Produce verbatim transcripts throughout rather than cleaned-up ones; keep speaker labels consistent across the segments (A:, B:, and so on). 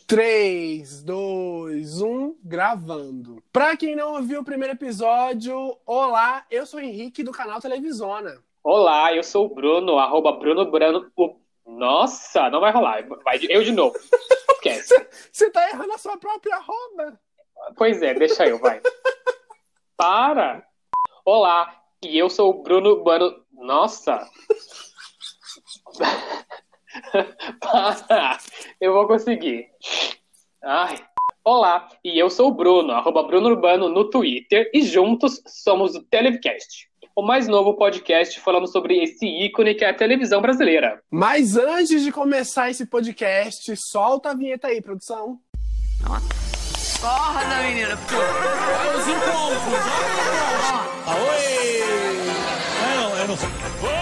A: três, dois, um, gravando. Pra quem não ouviu o primeiro episódio, olá, eu sou o Henrique do canal Televisona.
B: Olá, eu sou o Bruno, arroba Bruno Brano. Nossa, não vai rolar. Vai de- eu de novo. Esquece.
A: Você tá errando a sua própria arroba.
B: Pois é, deixa eu, vai. Para! Olá, e eu sou o Bruno Brano. Nossa! Para! Eu vou conseguir. Ai. Olá, e eu sou o Bruno, arroba Bruno Urbano no Twitter, e juntos somos o Televcast, o mais novo podcast falando sobre esse ícone que é a televisão brasileira.
A: Mas antes de começar esse podcast, solta a vinheta aí, produção.
C: Porra da menina, pô.
D: Olha os encontros, olha o encontro. Oi! Não, eu não sei.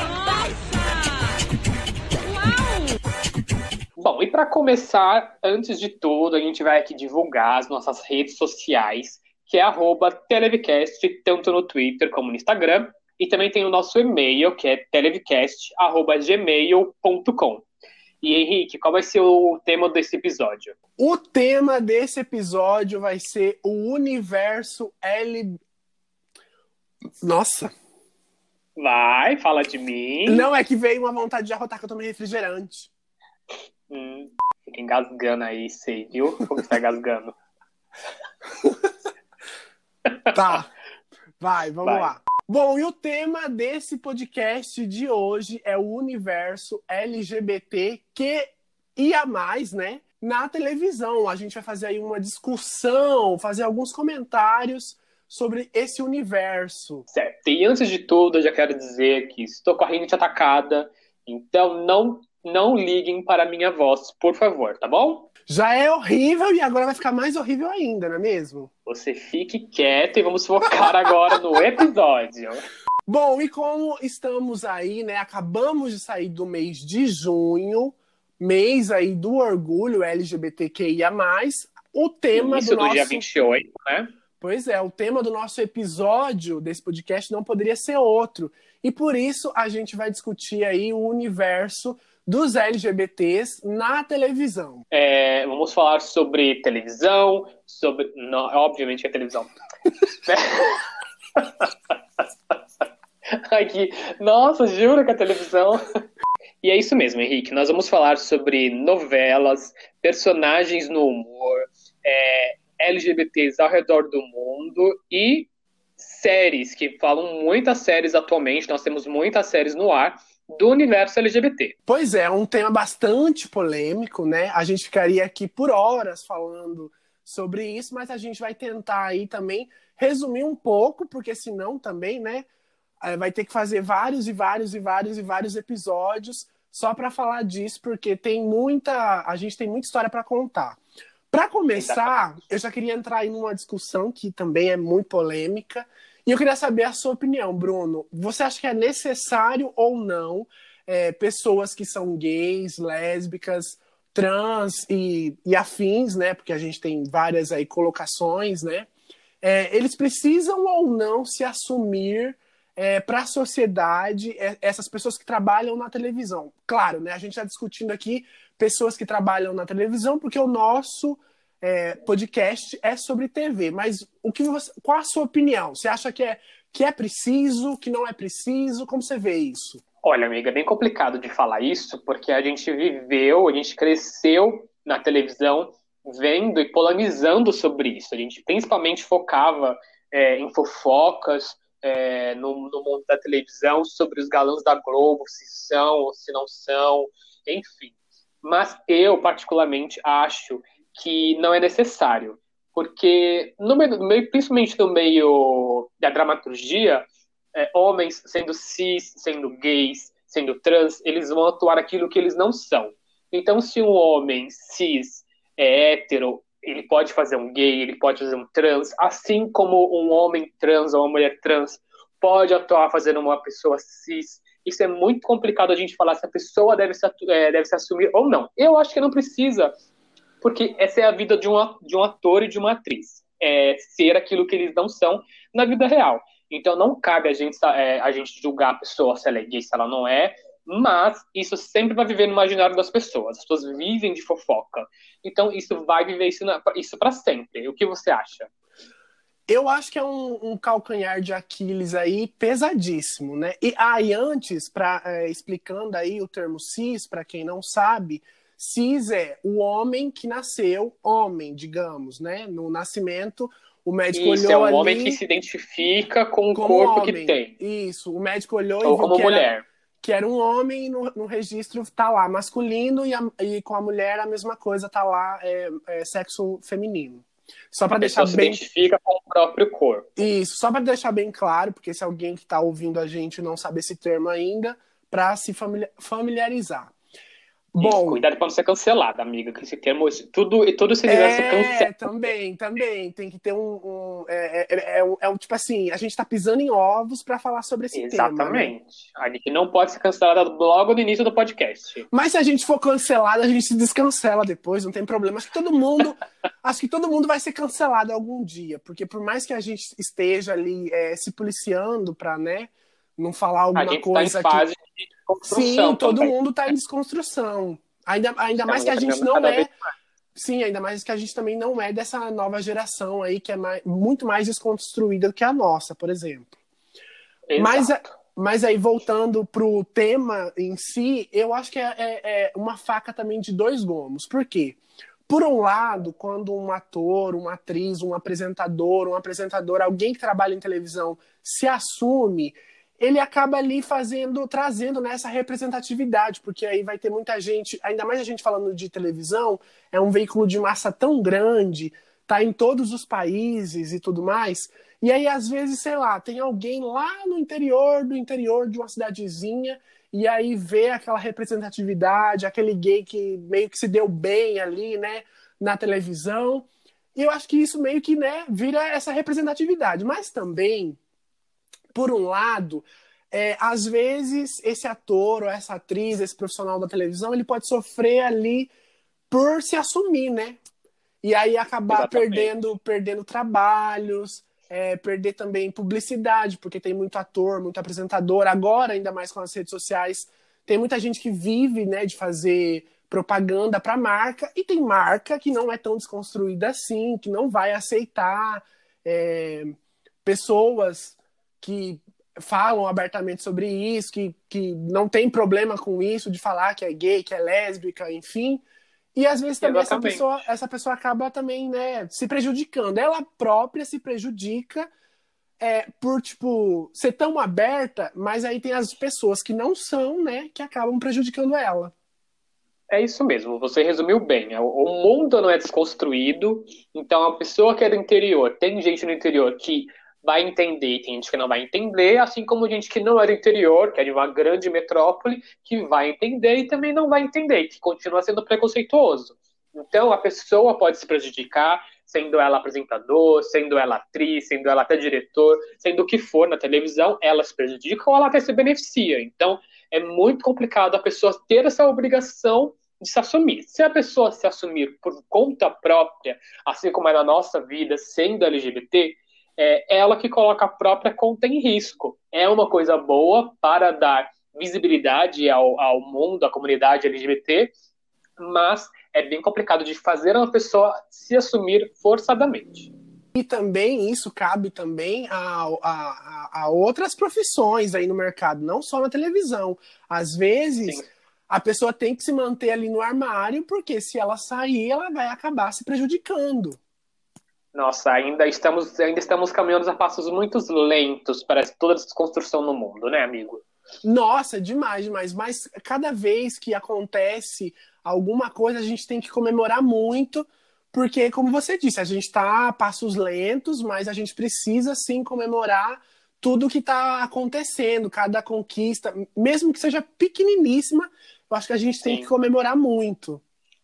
B: Bom, e para começar, antes de tudo, a gente vai aqui divulgar as nossas redes sociais, que é arroba Televcast, tanto no Twitter como no Instagram, e também tem o nosso e-mail, que é televcast arroba gmail ponto com. E Henrique, qual vai ser o tema desse episódio?
A: O tema desse episódio vai ser o universo L... Nossa.
B: Vai, fala de mim.
A: Não, é que veio uma vontade de arrotar que eu tomei refrigerante.
B: Hum, fica engasgando aí, sei, viu? Como você tá engasgando.
A: Tá, vai, vamos
B: Vai.
A: lá. Bom, e o tema desse podcast de hoje é o universo L G B T Q I A mais, né? Na televisão. A gente vai fazer aí uma discussão, fazer alguns comentários sobre esse universo.
B: Certo. E antes de tudo, eu já quero dizer que estou correndo de atacada, então não, não liguem para a minha voz, por favor, tá bom?
A: Já é horrível e agora vai ficar mais horrível ainda, não é mesmo?
B: Você fique quieto e vamos focar agora no episódio.
A: Bom, e como estamos aí, né? Acabamos de sair do mês de junho, mês aí do orgulho L G B T Q I A mais, o tema
B: Isso
A: do
B: do
A: nosso...
B: dia vinte e oito, né?
A: Pois é, o tema do nosso episódio desse podcast não poderia ser outro. E por isso a gente vai discutir aí o universo dos L G B Ts na televisão.
B: É, vamos falar sobre televisão, sobre... Não, obviamente é televisão. Aqui. Nossa, juro que é televisão. E é isso mesmo, Henrique. Nós vamos falar sobre novelas, personagens no humor, é, L G B Ts ao redor do mundo e séries, que falam muitas séries atualmente. Nós temos muitas séries no ar do universo L G B T.
A: Pois é, é um tema bastante polêmico, né? A gente ficaria aqui por horas falando sobre isso, mas a gente vai tentar aí também resumir um pouco, porque senão também, né, vai ter que fazer vários e vários e vários e vários episódios só para falar disso, porque tem muita, a gente tem muita história para contar. Para começar, eu já queria entrar aí numa discussão que também é muito polêmica, e eu queria saber a sua opinião, Bruno. Você acha que é necessário ou não é, pessoas que são gays, lésbicas, trans e, e afins, né? Porque a gente tem várias aí colocações, né? É, eles precisam ou não se assumir é, para a sociedade, é, essas pessoas que trabalham na televisão? Claro, né? A gente está discutindo aqui pessoas que trabalham na televisão, porque o nosso é, podcast é sobre T V. Mas o que você, qual a sua opinião? Você acha que é, que é preciso, que não é preciso? Como você vê isso?
B: Olha, amiga, é bem complicado de falar isso, porque a gente viveu, a gente cresceu na televisão vendo e polemizando sobre isso. A gente principalmente focava é, em fofocas é, no, no mundo da televisão, sobre os galãs da Globo, se são ou se não são, enfim. Mas eu, particularmente, acho que não é necessário, porque, no meio, no meio, principalmente no meio da dramaturgia, é, homens sendo cis, sendo gays, sendo trans, eles vão atuar aquilo que eles não são. Então, se um homem cis é hétero, ele pode fazer um gay, ele pode fazer um trans, assim como um homem trans ou uma mulher trans pode atuar fazendo uma pessoa cis. Isso é muito complicado a gente falar se a pessoa deve se, é, deve se assumir ou não. Eu acho que não precisa, porque essa é a vida de um, de um ator e de uma atriz. É ser aquilo que eles não são na vida real. Então não cabe a gente, é, a gente julgar a pessoa se ela é gay, se ela não é, Mas isso sempre vai viver no imaginário das pessoas. As pessoas vivem de fofoca. Então isso vai viver isso, na, isso para sempre. O que você acha?
A: Eu acho que é um, um calcanhar de Aquiles aí pesadíssimo, né? E aí, ah, antes, pra, é, explicando aí o termo cis, para quem não sabe, cis é o homem que nasceu homem, digamos, né? No nascimento, o médico
B: Isso,
A: olhou
B: é um
A: ali...
B: homem que se identifica com o
A: como
B: corpo
A: homem.
B: que tem.
A: Isso, o médico olhou
B: Ou
A: e viu
B: como
A: que
B: mulher.
A: Era, que era um homem e no, no registro tá lá masculino e, a, e com a mulher a mesma coisa, tá lá é, é, sexo feminino. Só para deixar
B: se
A: bem...
B: identifica com o próprio corpo.
A: Isso, só para deixar bem claro, porque se alguém que está ouvindo a gente não sabe esse termo ainda, para se familiarizar.
B: Isso,
A: Bom,
B: cuidado para não ser cancelada, amiga, que esse termo, tudo, todo esse universo
A: é,
B: cancela.
A: também, também, tem que ter um, um é, é, é, é um, tipo assim, a gente tá pisando em ovos para falar sobre esse
B: Exatamente.
A: tema, né?
B: A gente não pode ser cancelada logo no início do podcast.
A: Mas se a gente for cancelada, a gente se descancela depois, não tem problema. Acho que todo mundo, acho que todo mundo vai ser cancelado algum dia, porque por mais que a gente esteja ali é, se policiando para, né, não falar alguma
B: a gente
A: coisa
B: tá em fase
A: que...
B: de desconstrução.
A: Sim, todo
B: também.
A: mundo está em desconstrução. Ainda, ainda mais que a gente não
B: cada
A: é...
B: vez mais.
A: Sim, ainda mais que a gente também não é dessa nova geração aí, que é mais, muito mais desconstruída do que a nossa, por exemplo. Mas, mas aí, voltando pro tema em si, eu acho que é, é, é uma faca também de dois gumes. Por quê? Por um lado, quando um ator, uma atriz, um apresentador, um apresentador, alguém que trabalha em televisão se assume, ele acaba ali fazendo, trazendo nessa representatividade, porque aí vai ter muita gente, ainda mais a gente falando de televisão, é um veículo de massa tão grande, tá em todos os países e tudo mais, e aí às vezes, sei lá, tem alguém lá no interior do interior de uma cidadezinha, e aí vê aquela representatividade, aquele gay que meio que se deu bem ali, né, na televisão, e eu acho que isso meio que, né, vira essa representatividade, mas também... Por um lado, é, às vezes esse ator ou essa atriz, esse profissional da televisão, ele pode sofrer ali por se assumir, né? E aí acabar
B: Exatamente.
A: perdendo, perdendo trabalhos, é, perder também publicidade, porque tem muito ator, muito apresentador. Agora, ainda mais com as redes sociais, tem muita gente que vive, né, de fazer propaganda para marca, e tem marca que não é tão desconstruída assim, que não vai aceitar é, pessoas... que falam abertamente sobre isso, que, que não tem problema com isso, de falar que é gay, que é lésbica, enfim. E às vezes também essa pessoa, essa pessoa acaba também, né, se prejudicando. Ela própria se prejudica é, por, tipo, ser tão aberta, mas aí tem as pessoas que não são, né, que acabam prejudicando ela.
B: É isso mesmo, você resumiu bem. O mundo não é desconstruído, então a pessoa que é do interior, tem gente no interior que vai entender, tem gente que não vai entender, assim como gente que não é do interior, que é de uma grande metrópole, que vai entender e também não vai entender, que continua sendo preconceituoso. Então a pessoa pode se prejudicar, sendo ela apresentador, sendo ela atriz, sendo ela até diretor, sendo o que for na televisão, ela se prejudica ou ela até se beneficia. Então é muito complicado a pessoa ter essa obrigação de se assumir. Se a pessoa se assumir por conta própria, assim como é na nossa vida, sendo L G B T, é ela que coloca a própria conta em risco. É uma coisa boa para dar visibilidade ao, ao mundo, à comunidade L G B T, mas é bem complicado de fazer uma pessoa se assumir forçadamente.
A: E também isso cabe também a, a, a outras profissões aí no mercado, não só na televisão. Às vezes, sim, a pessoa tem que se manter ali no armário, porque se ela sair, ela vai acabar se prejudicando.
B: Nossa, ainda estamos, ainda estamos caminhando a passos muito lentos para toda essa desconstrução no mundo, né, amigo?
A: Nossa, demais, demais. Mas cada vez que acontece alguma coisa, a gente tem que comemorar muito, porque, como você disse, a gente está a passos lentos, mas a gente precisa, sim, comemorar tudo que está acontecendo, cada conquista, mesmo que seja pequeniníssima, eu acho que a gente tem sim. que comemorar muito.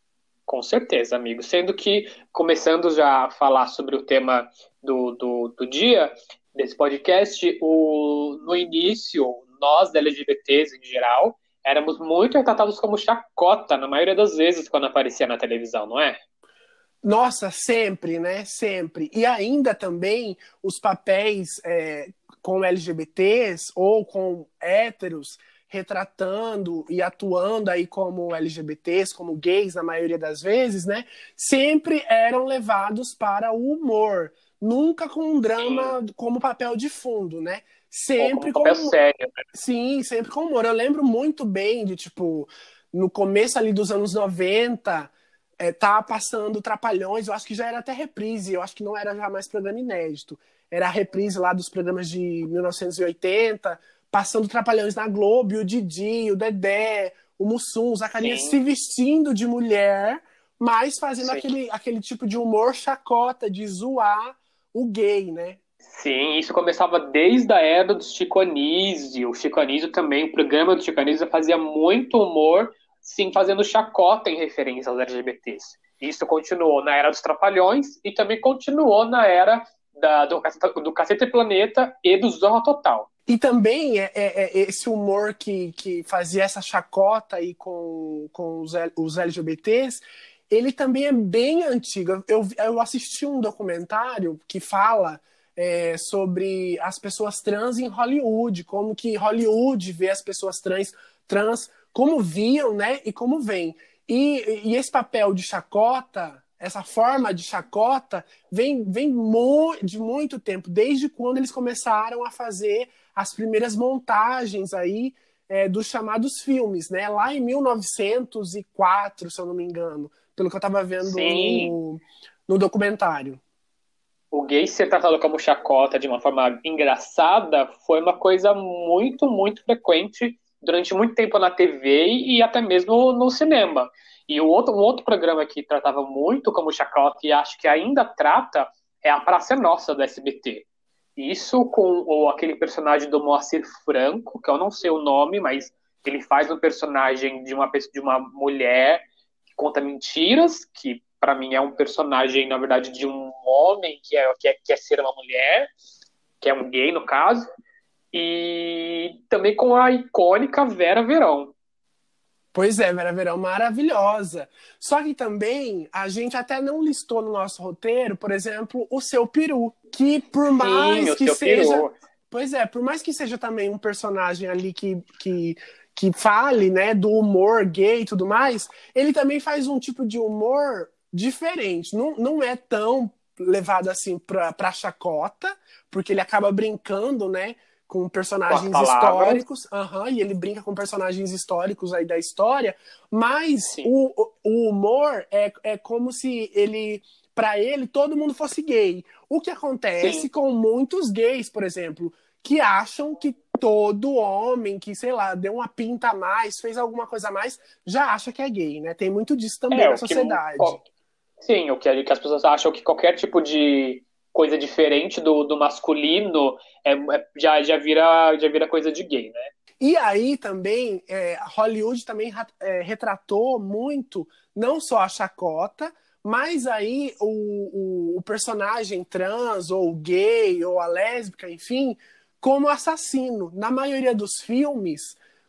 B: Com certeza, amigo. Sendo que, começando já a falar sobre o tema do, do, do dia, desse podcast, o, no início, nós, da L G B Ts em geral, éramos muito retratados como chacota, na maioria das vezes, quando aparecia na televisão, não é?
A: Nossa, sempre, né? Sempre. E ainda também, os papéis é, com L G B Ts ou com héteros, retratando e atuando aí como L G B Ts, como gays na maioria das vezes, né, sempre eram levados para o humor, nunca com um drama
B: Sim.
A: como papel de fundo, né?
B: Ou como
A: Sempre
B: um papel
A: com
B: sério, né?
A: sim, sempre com humor. Eu lembro muito bem de, tipo, no começo ali dos anos noventa, é, tá passando Trapalhões, eu acho que já era até reprise, eu acho que não era já mais programa inédito. Era a reprise lá dos programas de mil novecentos e oitenta, passando Trapalhões na Globo, e o Didi, o Dedé, o Mussum, o Zacarias
B: Sim,
A: se vestindo de mulher, mas fazendo
B: sim.
A: aquele, aquele tipo de humor chacota, de zoar o gay, né?
B: Sim, isso começava desde a era do Chico Anísio. O Chico Anísio também, o programa do Chico Anísio fazia muito humor, sim, fazendo chacota em referência aos L G B Ts. Isso continuou na era dos Trapalhões e também continuou na era da, do, do Cacete Planeta e do Zorra Total.
A: E também é, é, é esse humor que, que fazia essa chacota aí com, com os, os L G B Ts, ele também é bem antigo. Eu, eu assisti um documentário que fala é, sobre as pessoas trans em Hollywood, como que Hollywood vê as pessoas trans, trans como viam, né, e como vêm. E, e esse papel de chacota, essa forma de chacota, vem, vem mu- de muito tempo, desde quando eles começaram a fazer as primeiras montagens aí é, dos chamados filmes, né? Lá em mil novecentos e quatro, se eu não me engano, pelo que eu estava vendo
B: Sim,
A: no, no documentário.
B: o gay ser tratado como chacota de uma forma engraçada foi uma coisa muito, muito frequente durante muito tempo na T V e até mesmo no cinema. E o outro, um outro programa que tratava muito como chacota e acho que ainda trata é a Praça é Nossa do S B T. Isso com o, aquele personagem do Moacir Franco, que eu não sei o nome, mas ele faz um personagem de uma, de uma mulher que conta mentiras, que para mim é um personagem, na verdade, de um homem que é, que é, que é ser uma mulher, que é um gay, no caso, e também com a icônica Vera Verão.
A: Pois é, Vera Verão, maravilhosa. Só que também a gente até não listou no nosso roteiro, por exemplo, o Seu Peru, que por
B: Sim,
A: mais
B: o
A: que
B: seu
A: seja,
B: peru.
A: pois é, por mais que seja também um personagem ali que, que, que fale, né, do humor gay e tudo mais, ele também faz um tipo de humor diferente. Não, não é tão levado assim pra, pra chacota, porque ele acaba brincando, né, com
B: Com as
A: personagens
B: palavras.
A: históricos, uhum, e ele brinca com personagens históricos aí da história, mas
B: Sim,
A: o, o humor é, é como se ele, para ele, todo mundo fosse gay. O que acontece
B: sim.
A: com muitos gays, por exemplo, que acham que todo homem que, sei lá, deu uma pinta a mais, fez alguma coisa a mais, já acha que é gay, né? Tem muito disso também
B: É,
A: na
B: o que.
A: sociedade.
B: Sim, o que, que as pessoas acham que qualquer tipo de coisa diferente do, do masculino é, é- já, já, vira, já vira coisa de gay, né?
A: E aí também, é, Hollywood também é, retratou muito, não só a chacota, mas aí o, o, o personagem trans, ou gay, ou a lésbica, enfim, como assassino. Na maioria dos filmes,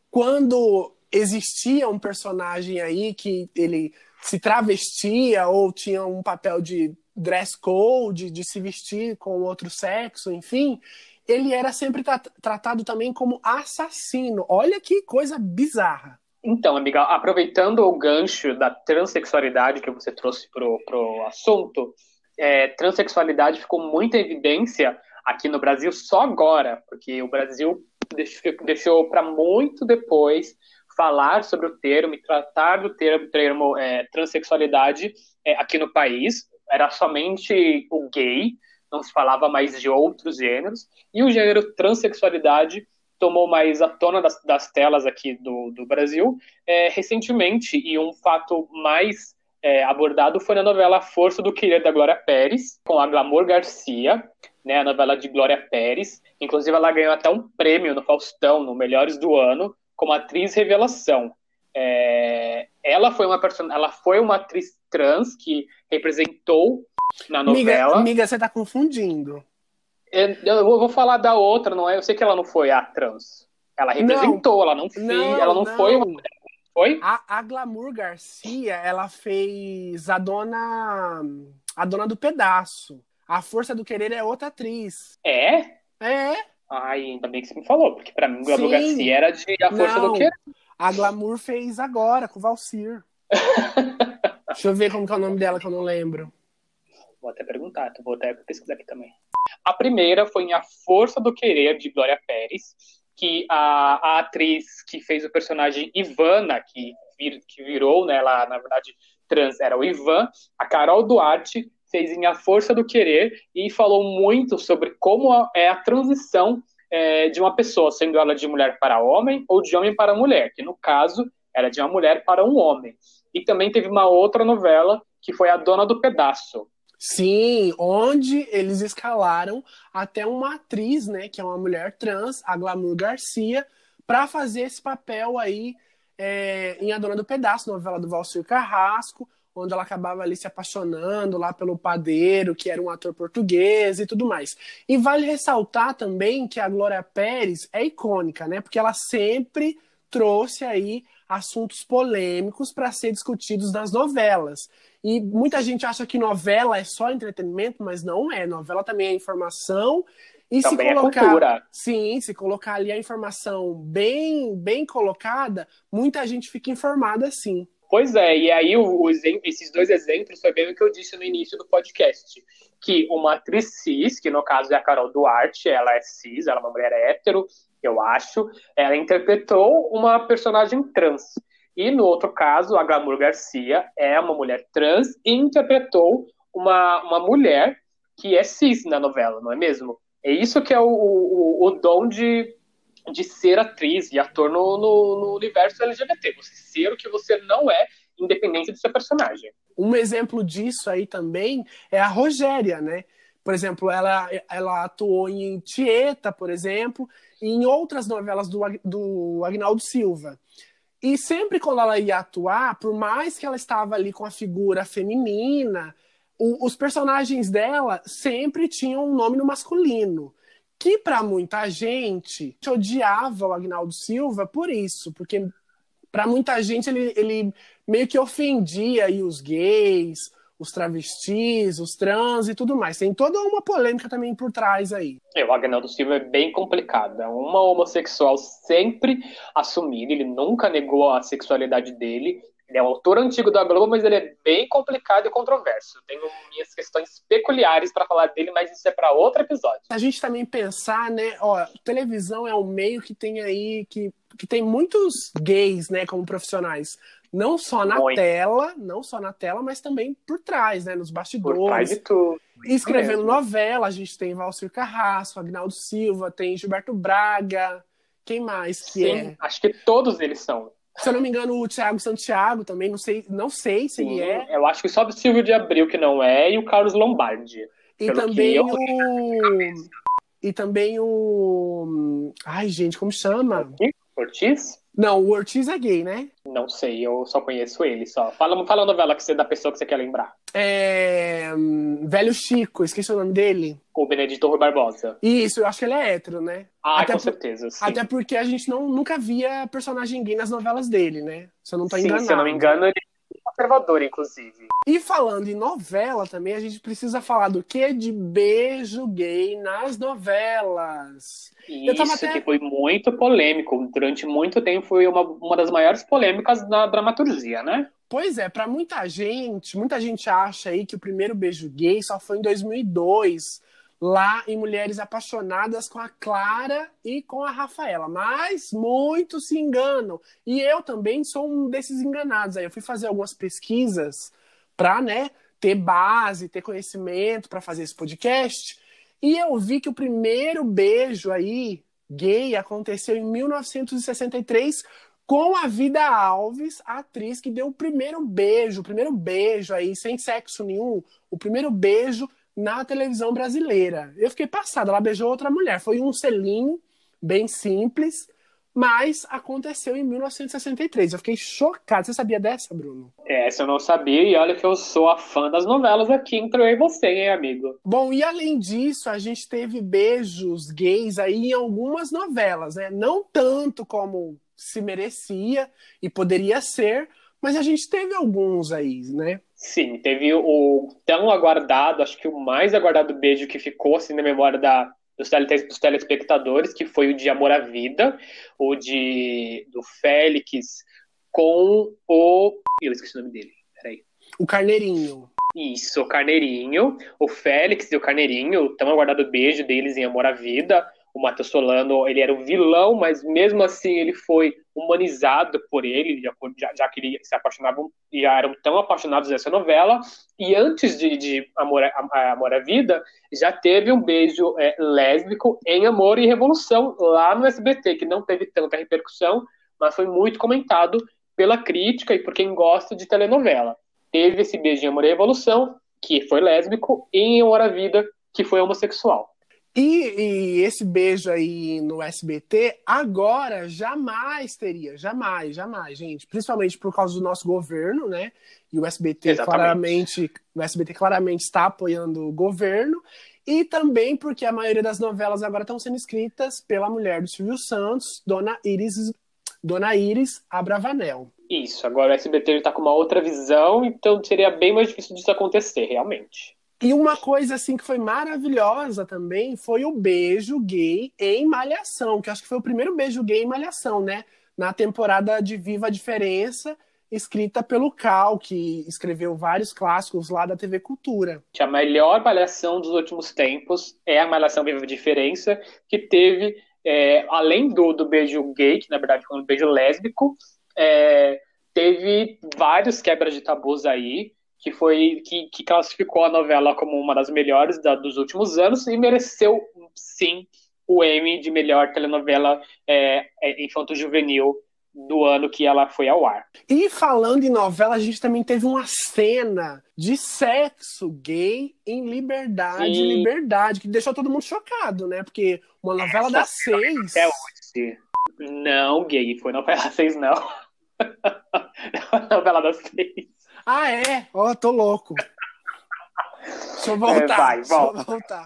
A: quando existia um personagem aí que ele se travestia ou tinha um papel de dress code, de se vestir com outro sexo, enfim, ele era sempre tra tratado também como assassino. Olha que coisa bizarra.
B: Então, amiga, aproveitando o gancho da transexualidade que você trouxe pro, pro assunto, é, transexualidade ficou muito em evidência aqui no Brasil só agora, porque o Brasil deixou, deixou para muito depois falar sobre o termo e tratar do termo, termo é, transexualidade é, aqui no país. Era somente o gay, não se falava mais de outros gêneros, e o gênero transexualidade tomou mais a tona das, das telas aqui do, do Brasil é, recentemente, e um fato mais é, abordado foi na novela Força do Querer, da Glória Pérez, com a Glamour Garcia, né, a novela de Glória Pérez. Inclusive, ela ganhou até um prêmio no Faustão, no Melhores do Ano, como atriz revelação. É, ela, foi uma person... ela foi uma atriz trans que representou na
A: Miga,
B: novela.
A: miga, você tá confundindo.
B: Eu vou falar da outra, não é? Eu sei que ela não foi a trans. Ela
A: Não,
B: representou, ela não fez, ela
A: não,
B: não foi uma.
A: não.
B: Foi?
A: A, a Glamour Garcia, ela fez a dona, a dona do pedaço. A Força do Querer é outra atriz.
B: É?
A: É,
B: Ai, ainda bem que você me falou, porque pra mim Glamour
A: Sim.
B: Garcia era de A Força
A: Não,
B: do Querer.
A: a Glamour fez agora, com o Valcir. Deixa eu ver como que é o nome dela, que eu não lembro.
B: Vou até perguntar, vou até pesquisar aqui também. A primeira foi em A Força do Querer, de Glória Pérez, que a, a atriz que fez o personagem Ivana, que, vir, que virou, né, ela, na verdade, trans, era o Ivan, a Carol Duarte, fez em A Força do Querer e falou muito sobre como é a transição é, de uma pessoa, sendo ela de mulher para homem ou de homem para mulher, que no caso era de uma mulher para um homem. E também teve uma outra novela, que foi A Dona do Pedaço.
A: Sim, onde eles escalaram até uma atriz, né, que é uma mulher trans, a Glamour Garcia, para fazer esse papel aí é, em A Dona do Pedaço, novela do Valcir Carrasco, onde ela acabava ali se apaixonando lá pelo padeiro, que era um ator português e tudo mais. E vale ressaltar também que a Glória Pérez é icônica, né, porque ela sempre trouxe aí assuntos polêmicos para ser discutidos nas novelas. E muita gente acha que novela é só entretenimento, mas não é. Novela também é informação. E
B: também
A: se colocar,
B: é cultura.
A: Sim, se colocar ali a informação bem, bem colocada, muita gente fica informada sim.
B: Pois é, e aí o, o, esses dois exemplos foi bem o que eu disse no início do podcast. Que uma atriz cis, que no caso é a Carol Duarte, ela é cis, ela é uma mulher hétero, eu acho, ela interpretou uma personagem trans. E no outro caso, a Glamour Garcia é uma mulher trans e interpretou uma, uma mulher que é cis na novela, não é mesmo? É isso que é o, o, o dom de, de ser atriz e ator no, no, no universo L G B T. Você ser o que você não é, independente do seu personagem.
A: Um exemplo disso aí também é a Rogéria, né? Por exemplo, ela, ela atuou em Tieta, por exemplo, e em outras novelas do, do Agnaldo Silva. E sempre quando ela ia atuar, por mais que ela estava ali com a figura feminina, o, os personagens dela sempre tinham um nome no masculino. Que para muita gente odiava o Agnaldo Silva por isso, porque para muita gente ele, ele meio que ofendia aí os gays, os travestis, os trans e tudo mais. Tem toda uma polêmica também por trás aí.
B: É, o Agnaldo Silva é bem complicado. É uma homossexual sempre assumida. Ele nunca negou a sexualidade dele. Ele é um autor antigo da Globo, mas ele é bem complicado e controverso. Eu tenho minhas questões peculiares para falar dele, mas isso é para outro episódio.
A: A gente também pensar, né? Ó, televisão é um meio que tem aí, que, que tem muitos gays, né, como profissionais. Não só na Muito. tela, não só na tela, mas também por trás, né? Nos bastidores.
B: Por trás de tudo.
A: Escrevendo novela, a gente tem Valcir Carrasco, Agnaldo Silva, tem Gilberto Braga, quem mais que
B: Sim,
A: é?
B: Acho que todos eles são.
A: Se eu não me engano, o Thiago Santiago também, não sei, não sei se
B: Sim,
A: ele é.
B: Eu acho que só o Silvio de Abril que não é, e o Carlos Lombardi.
A: E também eu... o... E também o... Ai, gente, como chama?
B: Ortiz?
A: Não, o Ortiz é gay, né?
B: Não sei, eu só conheço ele, só. Fala, fala a novela que você, da pessoa que você quer lembrar.
A: É... Velho Chico, esqueci o nome dele.
B: O Benedito Rui Barbosa.
A: Isso, eu acho que ele é hétero, né?
B: Ah,
A: até
B: com
A: por...
B: certeza, sim.
A: Até porque a gente não, nunca via personagem gay nas novelas dele, né? Se eu não tô
B: sim,
A: enganado.
B: Se eu não me engano, ele é conservador, inclusive.
A: E falando em novela também, a gente precisa falar do quê? De beijo gay nas novelas.
B: Isso, até... que foi muito polêmico. Durante muito tempo foi uma, uma das maiores polêmicas na dramaturgia, né?
A: Pois é, pra muita gente, muita gente acha aí que o primeiro beijo gay só foi em dois mil e dois, lá em Mulheres Apaixonadas com a Clara e com a Rafaela. Mas muitos se enganam. E eu também sou um desses enganados. Aí eu fui fazer algumas pesquisas pra, né, ter base, ter conhecimento pra fazer esse podcast. E eu vi que o primeiro beijo aí, gay, aconteceu em mil novecentos e sessenta e três com a Vida Alves, a atriz que deu o primeiro beijo, o primeiro beijo aí, sem sexo nenhum, o primeiro beijo na televisão brasileira. Eu fiquei passada, ela beijou outra mulher. Foi um selinho bem simples, mas aconteceu em mil novecentos e sessenta e três. Eu fiquei chocada. Você sabia dessa, Bruno?
B: Essa eu não sabia, e olha que eu sou a fã das novelas aqui entre eu e você, hein, amigo?
A: Bom, e além disso, a gente teve beijos gays aí em algumas novelas, né? Não tanto como se merecia e poderia ser, mas a gente teve alguns aí, né?
B: Sim, teve o tão aguardado, acho que o mais aguardado beijo que ficou assim na memória da, dos, tele, dos telespectadores, que foi o de Amor à Vida, o de do Félix com o... Eu esqueci o nome dele, peraí.
A: O Carneirinho.
B: Isso, o Carneirinho, o Félix e o Carneirinho, tão aguardado beijo deles em Amor à Vida. O Matheus Solano, ele era um vilão, mas mesmo assim ele foi humanizado por ele, já, já que eles se apaixonavam e eram tão apaixonados nessa novela. E antes de, de Amor, a, Amor à Vida, já teve um beijo é, lésbico em Amor e Revolução, lá no S B T, que não teve tanta repercussão, mas foi muito comentado pela crítica e por quem gosta de telenovela. Teve esse beijo em Amor e Revolução, que foi lésbico, e em Amor à Vida, que foi homossexual.
A: E, e esse beijo aí no S B T, agora jamais teria, jamais, jamais, gente. Principalmente por causa do nosso governo, né? E o S B T claramente, o S B T claramente está apoiando o governo. E também porque a maioria das novelas agora estão sendo escritas pela mulher do Silvio Santos, Dona Iris, Dona Iris Abravanel.
B: Isso, agora o S B T está com uma outra visão, então seria bem mais difícil disso acontecer, realmente.
A: E uma coisa assim que foi maravilhosa também foi o beijo gay em Malhação, que acho que foi o primeiro beijo gay em Malhação, né? Na temporada de Viva a Diferença, escrita pelo Cal, que escreveu vários clássicos lá da T V Cultura.
B: A melhor Malhação dos últimos tempos é a Malhação Viva a Diferença, que teve, é, além do, do beijo gay, que na verdade foi um beijo lésbico, é, teve vários quebras de tabus aí, que foi que, que classificou a novela como uma das melhores da, dos últimos anos e mereceu, sim, o Emmy de melhor telenovela é, é, infanto-juvenil do ano que ela foi ao ar.
A: E falando em novela, a gente também teve uma cena de sexo gay em Liberdade,
B: sim.
A: Liberdade, que deixou todo mundo chocado, né? Porque uma novela
B: Essa
A: das seis...
B: É hoje. Não, gay, foi novela das seis, não. Novela das seis.
A: Ah, é? Ó, oh, tô louco. Deixa eu voltar.
B: É, vai,
A: deixa eu voltar.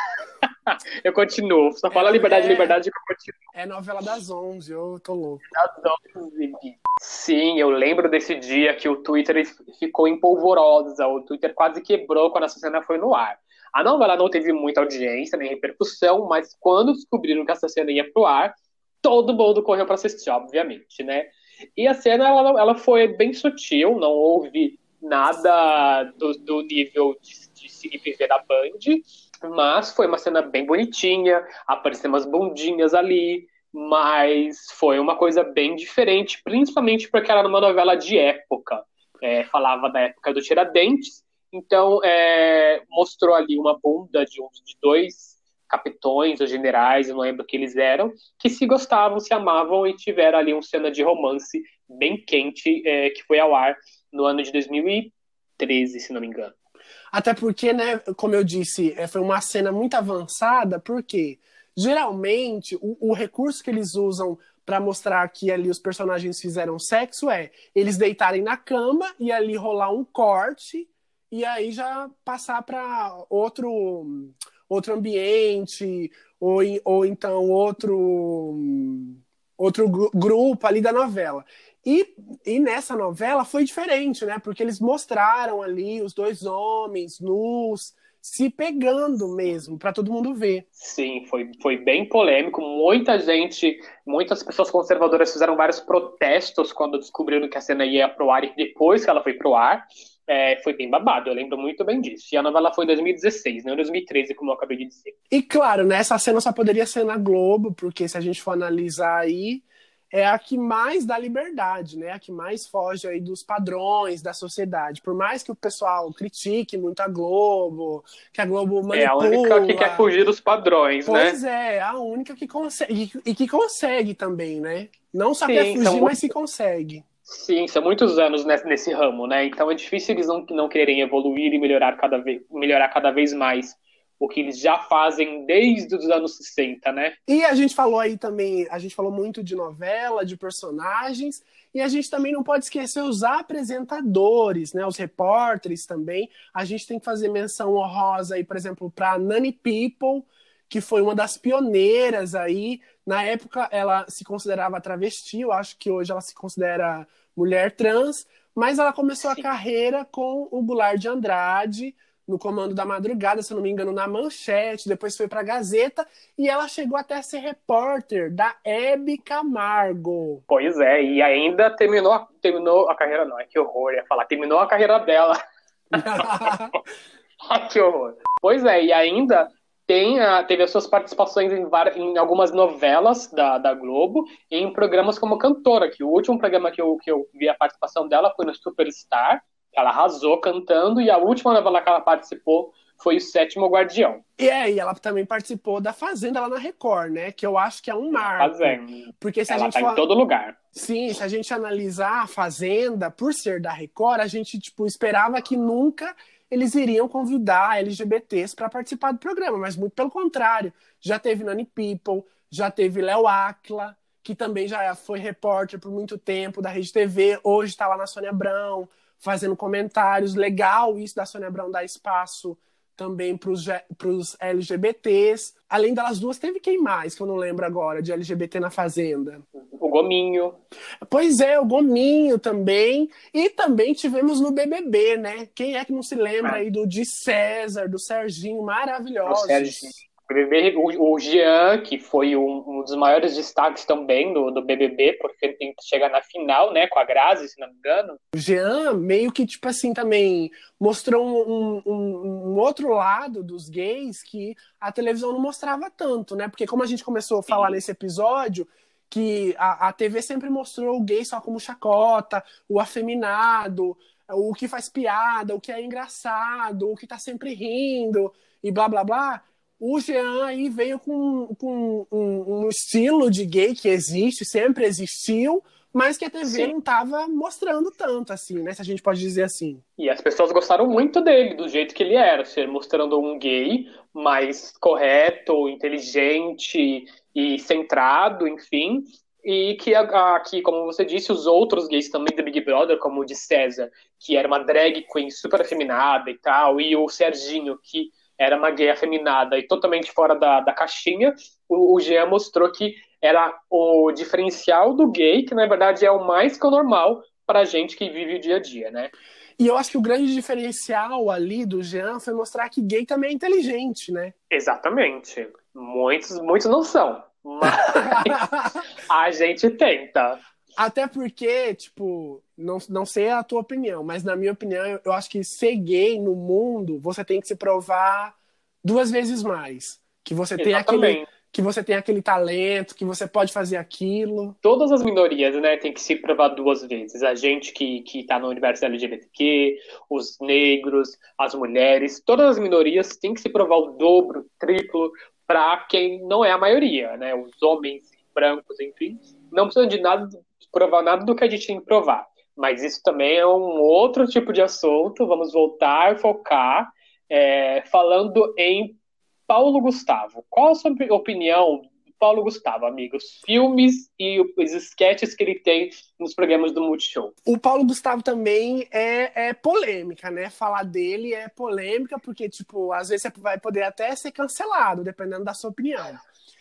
B: Eu continuo. Só fala
A: é,
B: liberdade,
A: é,
B: liberdade que eu continuo.
A: É novela das onze, eu tô louco.
B: Das onze. Sim, eu lembro desse dia que o Twitter ficou em polvorosa. O Twitter quase quebrou quando essa cena foi no ar. A novela não teve muita audiência, nem repercussão, mas quando descobriram que essa cena ia pro ar, todo mundo correu pra assistir, obviamente, né? E a cena, ela, ela foi bem sutil, não houve nada do, do nível de, de Cine Privé da Band, mas foi uma cena bem bonitinha, apareceram umas bundinhas ali, mas foi uma coisa bem diferente, principalmente porque era numa novela de época, é, falava da época do Tiradentes, então é, mostrou ali uma bunda de, de dois capitões ou generais, eu não lembro o que eles eram, que se gostavam, se amavam e tiveram ali uma cena de romance bem quente, é, que foi ao ar no ano de dois mil e treze, se não me engano.
A: Até porque, né, como eu disse, foi uma cena muito avançada, porque geralmente o, o recurso que eles usam para mostrar que ali os personagens fizeram sexo é eles deitarem na cama e ali rolar um corte e aí já passar para outro... outro ambiente, ou, ou então outro, outro grupo ali da novela. E, e nessa novela foi diferente, né? Porque eles mostraram ali os dois homens nus, se pegando mesmo, para todo mundo ver.
B: Sim, foi, foi bem polêmico. Muita gente, muitas pessoas conservadoras fizeram vários protestos quando descobriram que a cena ia pro ar e depois que ela foi pro ar. É, foi bem babado, eu lembro muito bem disso. E a novela foi em dois mil e dezesseis, não em dois mil e treze, como eu acabei de dizer.
A: E claro, né, essa cena só poderia ser na Globo, porque se a gente for analisar aí, é a que mais dá liberdade, né? A que mais foge aí dos padrões da sociedade. Por mais que o pessoal critique muito a Globo, que a Globo manipula...
B: É a única que quer fugir dos padrões,
A: pois
B: né?
A: Pois é, a única que consegue, e que consegue também, né? Não só
B: Sim,
A: quer fugir,
B: são...
A: mas se consegue.
B: Sim, são muitos anos nesse, nesse ramo, né? Então é difícil eles não, não quererem evoluir e melhorar cada, vez, melhorar cada vez mais o que eles já fazem desde os anos sessenta, né?
A: E a gente falou aí também, a gente falou muito de novela, de personagens, e a gente também não pode esquecer os apresentadores, né? Os repórteres também. A gente tem que fazer menção honrosa aí, por exemplo, para Nani People, que foi uma das pioneiras aí. Na época, ela se considerava travesti, eu acho que hoje ela se considera mulher trans, mas ela começou Sim. a carreira com o Goulart de Andrade, no Comando da Madrugada, se eu não me engano, na Manchete, depois foi pra Gazeta, e ela chegou até a ser repórter da Hebe Camargo.
B: Pois é, e ainda terminou, terminou a carreira, não, é que horror, ia falar, terminou a carreira dela. Que horror. Pois é, e ainda tem a, teve as suas participações em, várias, em algumas novelas da, da Globo e em programas como cantora, que o último programa que eu, que eu vi a participação dela foi no Superstar, que ela arrasou cantando, e a última novela que ela participou foi O Sétimo Guardião.
A: E aí, ela também participou da Fazenda lá na Record, né? Que eu acho que é um marco.
B: Fazenda.
A: Porque se
B: ela
A: a gente
B: tá
A: for...
B: em todo lugar.
A: Sim, se a gente analisar a Fazenda, por ser da Record, a gente tipo, esperava que nunca eles iriam convidar L G B T s para participar do programa, mas muito pelo contrário. Já teve Nani People, já teve Léo Akla, que também já foi repórter por muito tempo da Rede T V, hoje está lá na Sônia Abrão, fazendo comentários. Legal isso da Sônia Abrão dar espaço também para os L G B T s. Além delas duas, teve quem mais, que eu não lembro agora, de L G B T na Fazenda?
B: O Gominho.
A: Pois é, o Gominho também. E também tivemos no B B B, né? Quem é que não se lembra ah. aí do de César, do Serginho, maravilhosos.
B: O Serginho. O, o Jean, que foi um, um dos maiores destaques também do, do B B B, porque ele tem que chegar na final, né, com a Grazi, se não me engano.
A: O Jean meio que, tipo assim, também mostrou um, um, um outro lado dos gays que a televisão não mostrava tanto, né? Porque como a gente começou a falar Sim. nesse episódio, que a, a T V sempre mostrou o gay só como chacota, o afeminado, o que faz piada, o que é engraçado, o que tá sempre rindo e blá, blá, blá. O Jean aí veio com, com um, um estilo de gay que existe, sempre existiu, mas que a T V Sim. não estava mostrando tanto, assim, né? Se a gente pode dizer assim.
B: E as pessoas gostaram muito dele, do jeito que ele era, ser mostrando um gay mais correto, inteligente e centrado, enfim. E que aqui, como você disse, os outros gays também do Big Brother, como o de César, que era uma drag queen super afeminada e tal, e o Serginho, que era uma gay afeminada e totalmente fora da, da caixinha, o, o Jean mostrou que era o diferencial do gay, que na verdade é o mais que o normal pra gente que vive o dia a dia, né?
A: E eu acho que o grande diferencial ali do Jean foi mostrar que gay também é inteligente, né?
B: Exatamente. Muitos, muitos não são, mas a gente tenta.
A: Até porque, tipo, não, não sei a tua opinião, mas na minha opinião, eu, eu acho que ser gay no mundo, você tem que se provar duas vezes mais. Que você tem aquele, que você tem aquele talento, que você pode fazer aquilo.
B: Todas as minorias, né, tem que se provar duas vezes. A gente que, que tá no universo L G B T Q, os negros, as mulheres, todas as minorias têm que se provar o dobro, triplo, pra quem não é a maioria, né? Os homens brancos, enfim, não precisam de nada, provar nada do que a gente tem que provar. Mas isso também é um outro tipo de assunto. Vamos voltar, focar, é, falando em Paulo Gustavo. Qual a sua opinião do Paulo Gustavo, amigos? Filmes e os esquetes que ele tem nos programas do Multishow.
A: O Paulo Gustavo também é, é polêmica, né? Falar dele é polêmica, porque, tipo, às vezes você vai poder até ser cancelado, dependendo da sua opinião.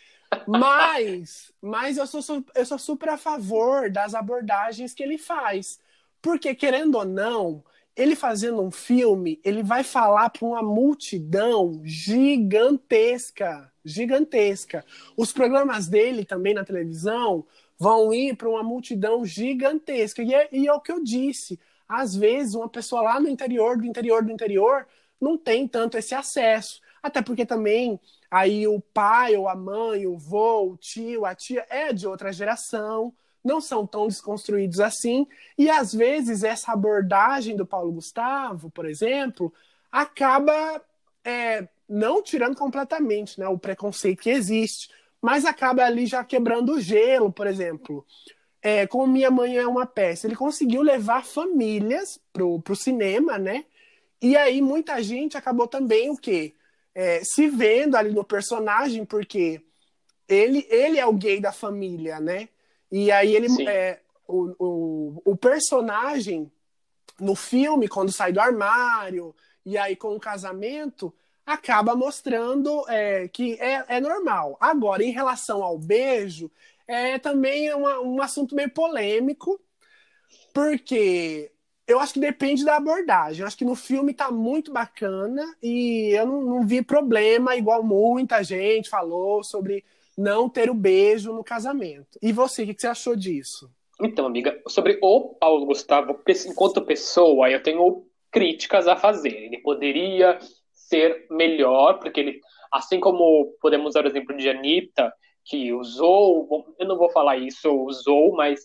A: Mas, mas eu, sou, eu sou super a favor das abordagens que ele faz. Porque, querendo ou não, ele fazendo um filme, ele vai falar para uma multidão gigantesca. Gigantesca. Os programas dele também na televisão vão ir para uma multidão gigantesca. E é, e é o que eu disse. Às vezes, uma pessoa lá no interior, do interior, do interior, não tem tanto esse acesso. Até porque também aí o pai, ou a mãe, o vô, o tio, a tia é de outra geração, não são tão desconstruídos assim, e às vezes essa abordagem do Paulo Gustavo, por exemplo, acaba é, não tirando completamente, né, o preconceito que existe, mas acaba ali já quebrando o gelo, por exemplo. É, como Minha Mãe é uma Peça, ele conseguiu levar famílias pro, pro cinema, né? E aí muita gente acabou também o quê? É, se vendo ali no personagem, porque ele, ele é o gay da família, né? E aí ele é, o, o, o personagem no filme, quando sai do armário, e aí com o casamento, acaba mostrando é, que é, é normal. Agora, em relação ao beijo, é também uma, um assunto meio polêmico, porque Eu acho que depende da abordagem. Eu acho que no filme tá muito bacana e eu não, não vi problema, igual muita gente falou, sobre não ter o beijo no casamento. E você, o que você achou disso?
B: Então, amiga, sobre o Paulo Gustavo, enquanto pessoa, eu tenho críticas a fazer. Ele poderia ser melhor, porque ele, assim como podemos usar o exemplo de Anitta, que usou, eu não vou falar isso, usou, mas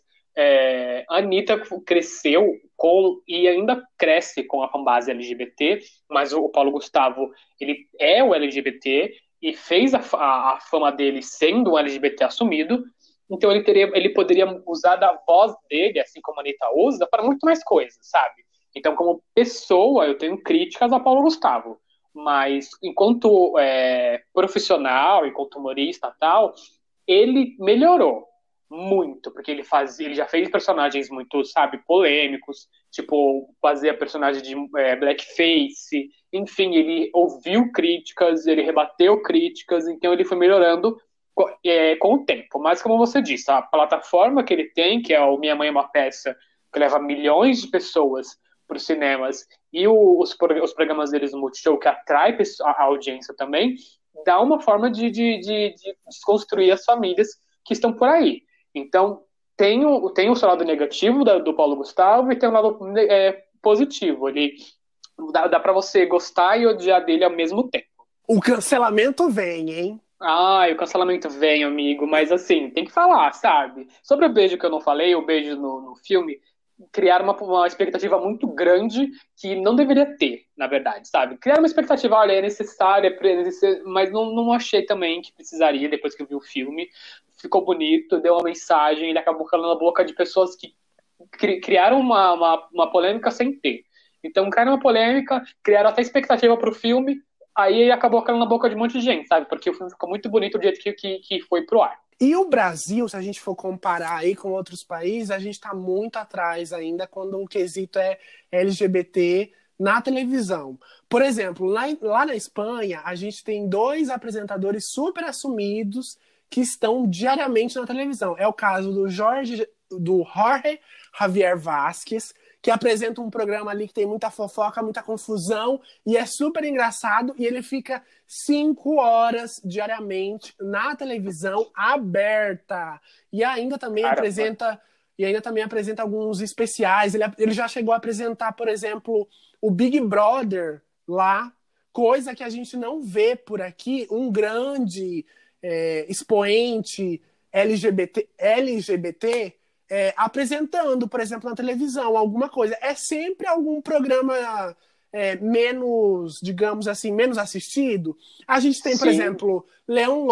B: é, a Anitta cresceu com, e ainda cresce com a fanbase L G B T, mas o Paulo Gustavo, ele é o L G B T e fez a, a, a fama dele sendo um L G B T assumido, então ele, teria, ele poderia usar da voz dele, assim como a Anitta usa, para muito mais coisas, sabe? Então, como pessoa, eu tenho críticas a Paulo Gustavo, mas enquanto é, profissional, enquanto humorista e tal, ele melhorou muito, porque ele faz, ele já fez personagens muito, sabe, polêmicos, tipo, fazia personagem de é, blackface, enfim, ele ouviu críticas, ele rebateu críticas, então ele foi melhorando é, com o tempo. Mas como você disse, a plataforma que ele tem, que é o Minha Mãe é uma Peça, que leva milhões de pessoas para os cinemas, e o, os, os programas deles no Multishow, que atrai a audiência também, dá uma forma de, de, de, de desconstruir as famílias que estão por aí. Então, tem o, tem o seu lado negativo da, do Paulo Gustavo e tem o lado é, positivo. Ele, dá dá para você gostar e odiar dele ao mesmo tempo.
A: O cancelamento vem, hein?
B: Ai, o cancelamento vem, amigo, mas assim, tem que falar, sabe? Sobre o beijo que eu não falei, o beijo no, no filme, criaram uma, uma expectativa muito grande que não deveria ter, na verdade, sabe? Criaram uma expectativa, olha, é necessária, é mas não, não achei também que precisaria, depois que eu vi o filme. Ficou bonito, deu uma mensagem, ele acabou calando a boca de pessoas que cri, criaram uma, uma, uma polêmica sem ter. Então, criaram uma polêmica, criaram até expectativa pro filme, aí ele acabou calando a boca de um monte de gente, sabe? Porque o filme ficou muito bonito do jeito que, que, que foi pro ar.
A: E o Brasil, se a gente for comparar aí com outros países, a gente está muito atrás ainda quando um quesito é L G B T na televisão. Por exemplo, lá, lá na Espanha, a gente tem dois apresentadores super assumidos que estão diariamente na televisão. É o caso do Jorge, do Jorge Javier Vázquez, que apresenta um programa ali que tem muita fofoca, muita confusão, e é super engraçado, e ele fica cinco horas diariamente na televisão aberta. E ainda também Caramba. apresenta e ainda também apresenta alguns especiais. Ele, ele já chegou a apresentar, por exemplo, o Big Brother lá, coisa que a gente não vê por aqui, um grande é, expoente L G B T, L G B T É, apresentando, por exemplo, na televisão, alguma coisa. É sempre algum programa é, menos, digamos assim, menos assistido. A gente tem, por Sim. exemplo, Leão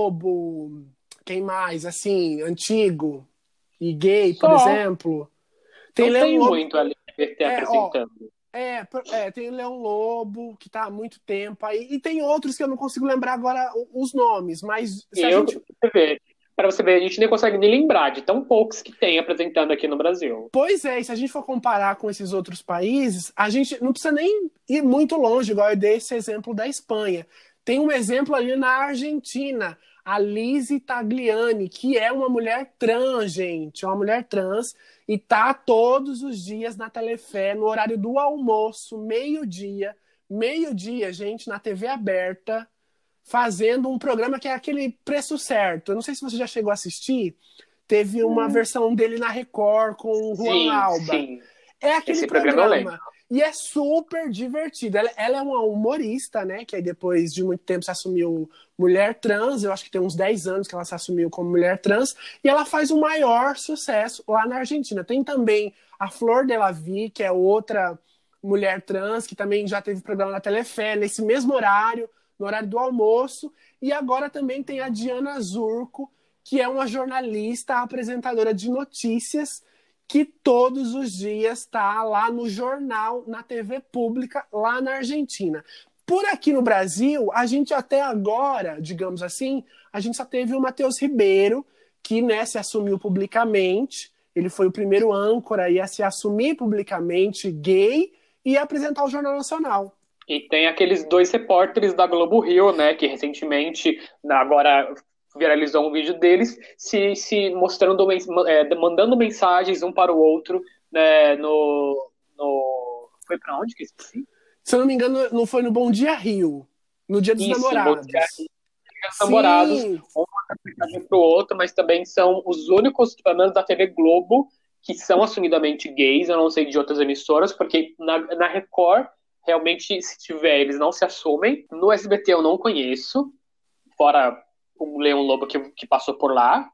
A: Lobo, quem mais, assim, antigo e gay, por Só. exemplo.
B: Tem Não Leão tem Lobo, muito L G B T é, apresentando.
A: Ó, é, é, tem o Leão Lobo, que está há muito tempo aí, e tem outros que eu não consigo lembrar agora os nomes, mas... Se
B: eu,
A: a gente...
B: Para você ver, a gente nem consegue nem lembrar de tão poucos que tem apresentando aqui no Brasil.
A: Pois é, e se a gente for comparar com esses outros países, a gente não precisa nem ir muito longe, igual eu dei esse exemplo da Espanha. Tem um exemplo ali na Argentina, a Lizzie Tagliani, que é uma mulher trans, gente, é uma mulher trans, e tá todos os dias na Telefé, no horário do almoço, meio-dia, meio-dia, gente, na T V aberta, fazendo um programa que é aquele Preço Certo. Eu não sei se você já chegou a assistir. Teve uma hum. versão dele na Record com o Juan sim, Alba. Sim. É aquele Esse programa. programa e é super divertido. Ela, ela é uma humorista, né? Que aí depois de muito tempo se assumiu mulher trans. Eu acho que tem uns dez anos que ela se assumiu como mulher trans. E ela faz o maior sucesso lá na Argentina. Tem também a Flor de la Vie, que é outra mulher trans, que também já teve programa na Telefé, nesse mesmo horário, no horário do almoço, e agora também tem a Diana Zurco, que é uma jornalista, apresentadora de notícias, que todos os dias está lá no jornal, na T V pública, lá na Argentina. Por aqui no Brasil, a gente até agora, digamos assim, a gente só teve o Matheus Ribeiro, que né, se assumiu publicamente, ele foi o primeiro âncora a se assumir publicamente gay e apresentar o Jornal Nacional.
B: E tem aqueles dois repórteres da Globo Rio, né, que recentemente, agora viralizou um vídeo deles, se, se mostrando, é, mandando mensagens um para o outro, né, no, no... Foi pra onde que eu esqueci?
A: Se eu não me engano, não foi no Bom Dia Rio, no Dia dos
B: Isso,
A: Namorados.
B: Bom Dia Rio. Os namorados,
A: Sim.
B: um aplicativo pro outro, mas também são os únicos, pelo menos da T V Globo, que são assumidamente gays. Eu não sei de outras emissoras, porque na, na Record, realmente, se tiver, eles não se assumem. No S B T eu não conheço, fora o Leão Lobo que, que passou por lá.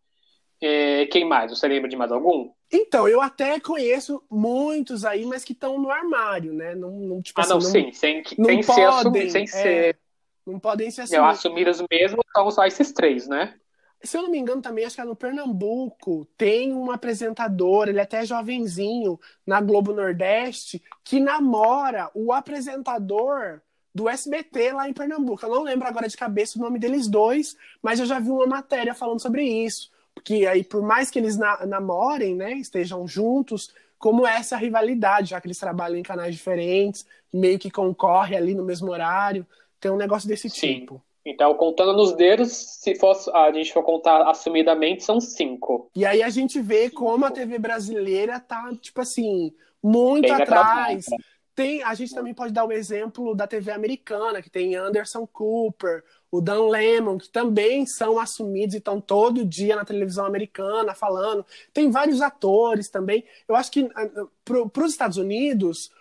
B: É, quem mais? Você lembra de mais algum?
A: Então, eu até conheço muitos aí, mas que estão no armário, né? Não, não, tipo
B: Ah,
A: assim,
B: não,
A: não,
B: sim, sem,
A: não
B: sem ser
A: podem,
B: assumir, sem
A: é,
B: ser
A: não podem se
B: eu,
A: assumir.
B: assumidos mesmo, são só esses três, né?
A: Se eu não me engano também, acho que é no Pernambuco, tem um apresentador, ele é até jovenzinho, na Globo Nordeste, que namora o apresentador do S B T lá em Pernambuco. Eu não lembro agora de cabeça o nome deles dois, mas eu já vi uma matéria falando sobre isso. Porque aí, por mais que eles na- namorem, né, estejam juntos, como é essa rivalidade, já que eles trabalham em canais diferentes, meio que concorrem ali no mesmo horário, tem um negócio desse
B: Sim.
A: tipo.
B: Então, contando nos dedos, se fosse, a gente for contar assumidamente, são cinco.
A: E aí a gente vê como a T V brasileira tá, tipo assim, muito
B: Bem
A: atrás.
B: atrasada.
A: Tem, a gente também pode dar o exemplo da T V americana, que tem Anderson Cooper, o Dan Lemon, que também são assumidos e estão todo dia na televisão americana falando. Tem vários atores também. Eu acho que para os Estados Unidos,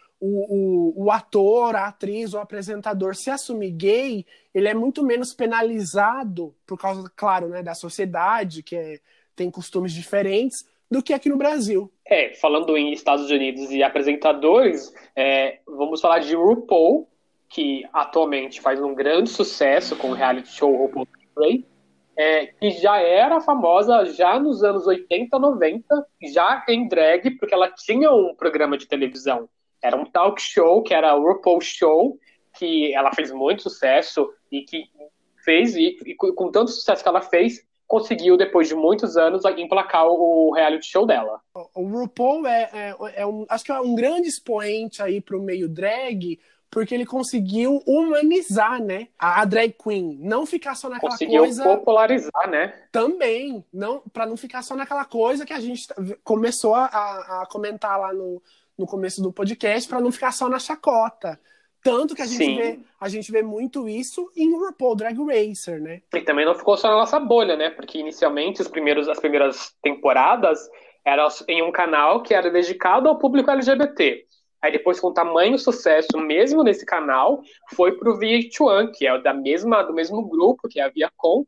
A: o, o, o ator, a atriz, o apresentador se assumir gay, ele é muito menos penalizado por causa, claro, né, da sociedade, que é, tem costumes diferentes, do que aqui no Brasil.
B: É, falando em Estados Unidos e apresentadores, é, vamos falar de RuPaul, que atualmente faz um grande sucesso com o reality show RuPaul Drag Race, é, que já era famosa já nos anos oitenta, noventa, já em drag, porque ela tinha um programa de televisão. Era um talk show, que era o RuPaul Show, que ela fez muito sucesso e que fez, e, e com tanto sucesso que ela fez, conseguiu, depois de muitos anos, emplacar o reality show dela.
A: O RuPaul é, é, é um, acho que é um grande expoente aí pro meio drag, porque ele conseguiu humanizar, né, a, a drag queen, não ficar só naquela
B: conseguiu
A: coisa...
B: Conseguiu popularizar, né?
A: Também, não, para não ficar só naquela coisa que a gente começou a, a comentar lá no, no começo do podcast, para não ficar só na chacota. Tanto que a gente, vê, a gente vê muito isso em RuPaul Drag Racer, né?
B: E também não ficou só na nossa bolha, né? Porque inicialmente os primeiros, as primeiras temporadas eram em um canal que era dedicado ao público L G B T. Aí depois, com tamanho sucesso, mesmo nesse canal, foi pro V H um, que é da mesma, do mesmo grupo, que é a Viacom.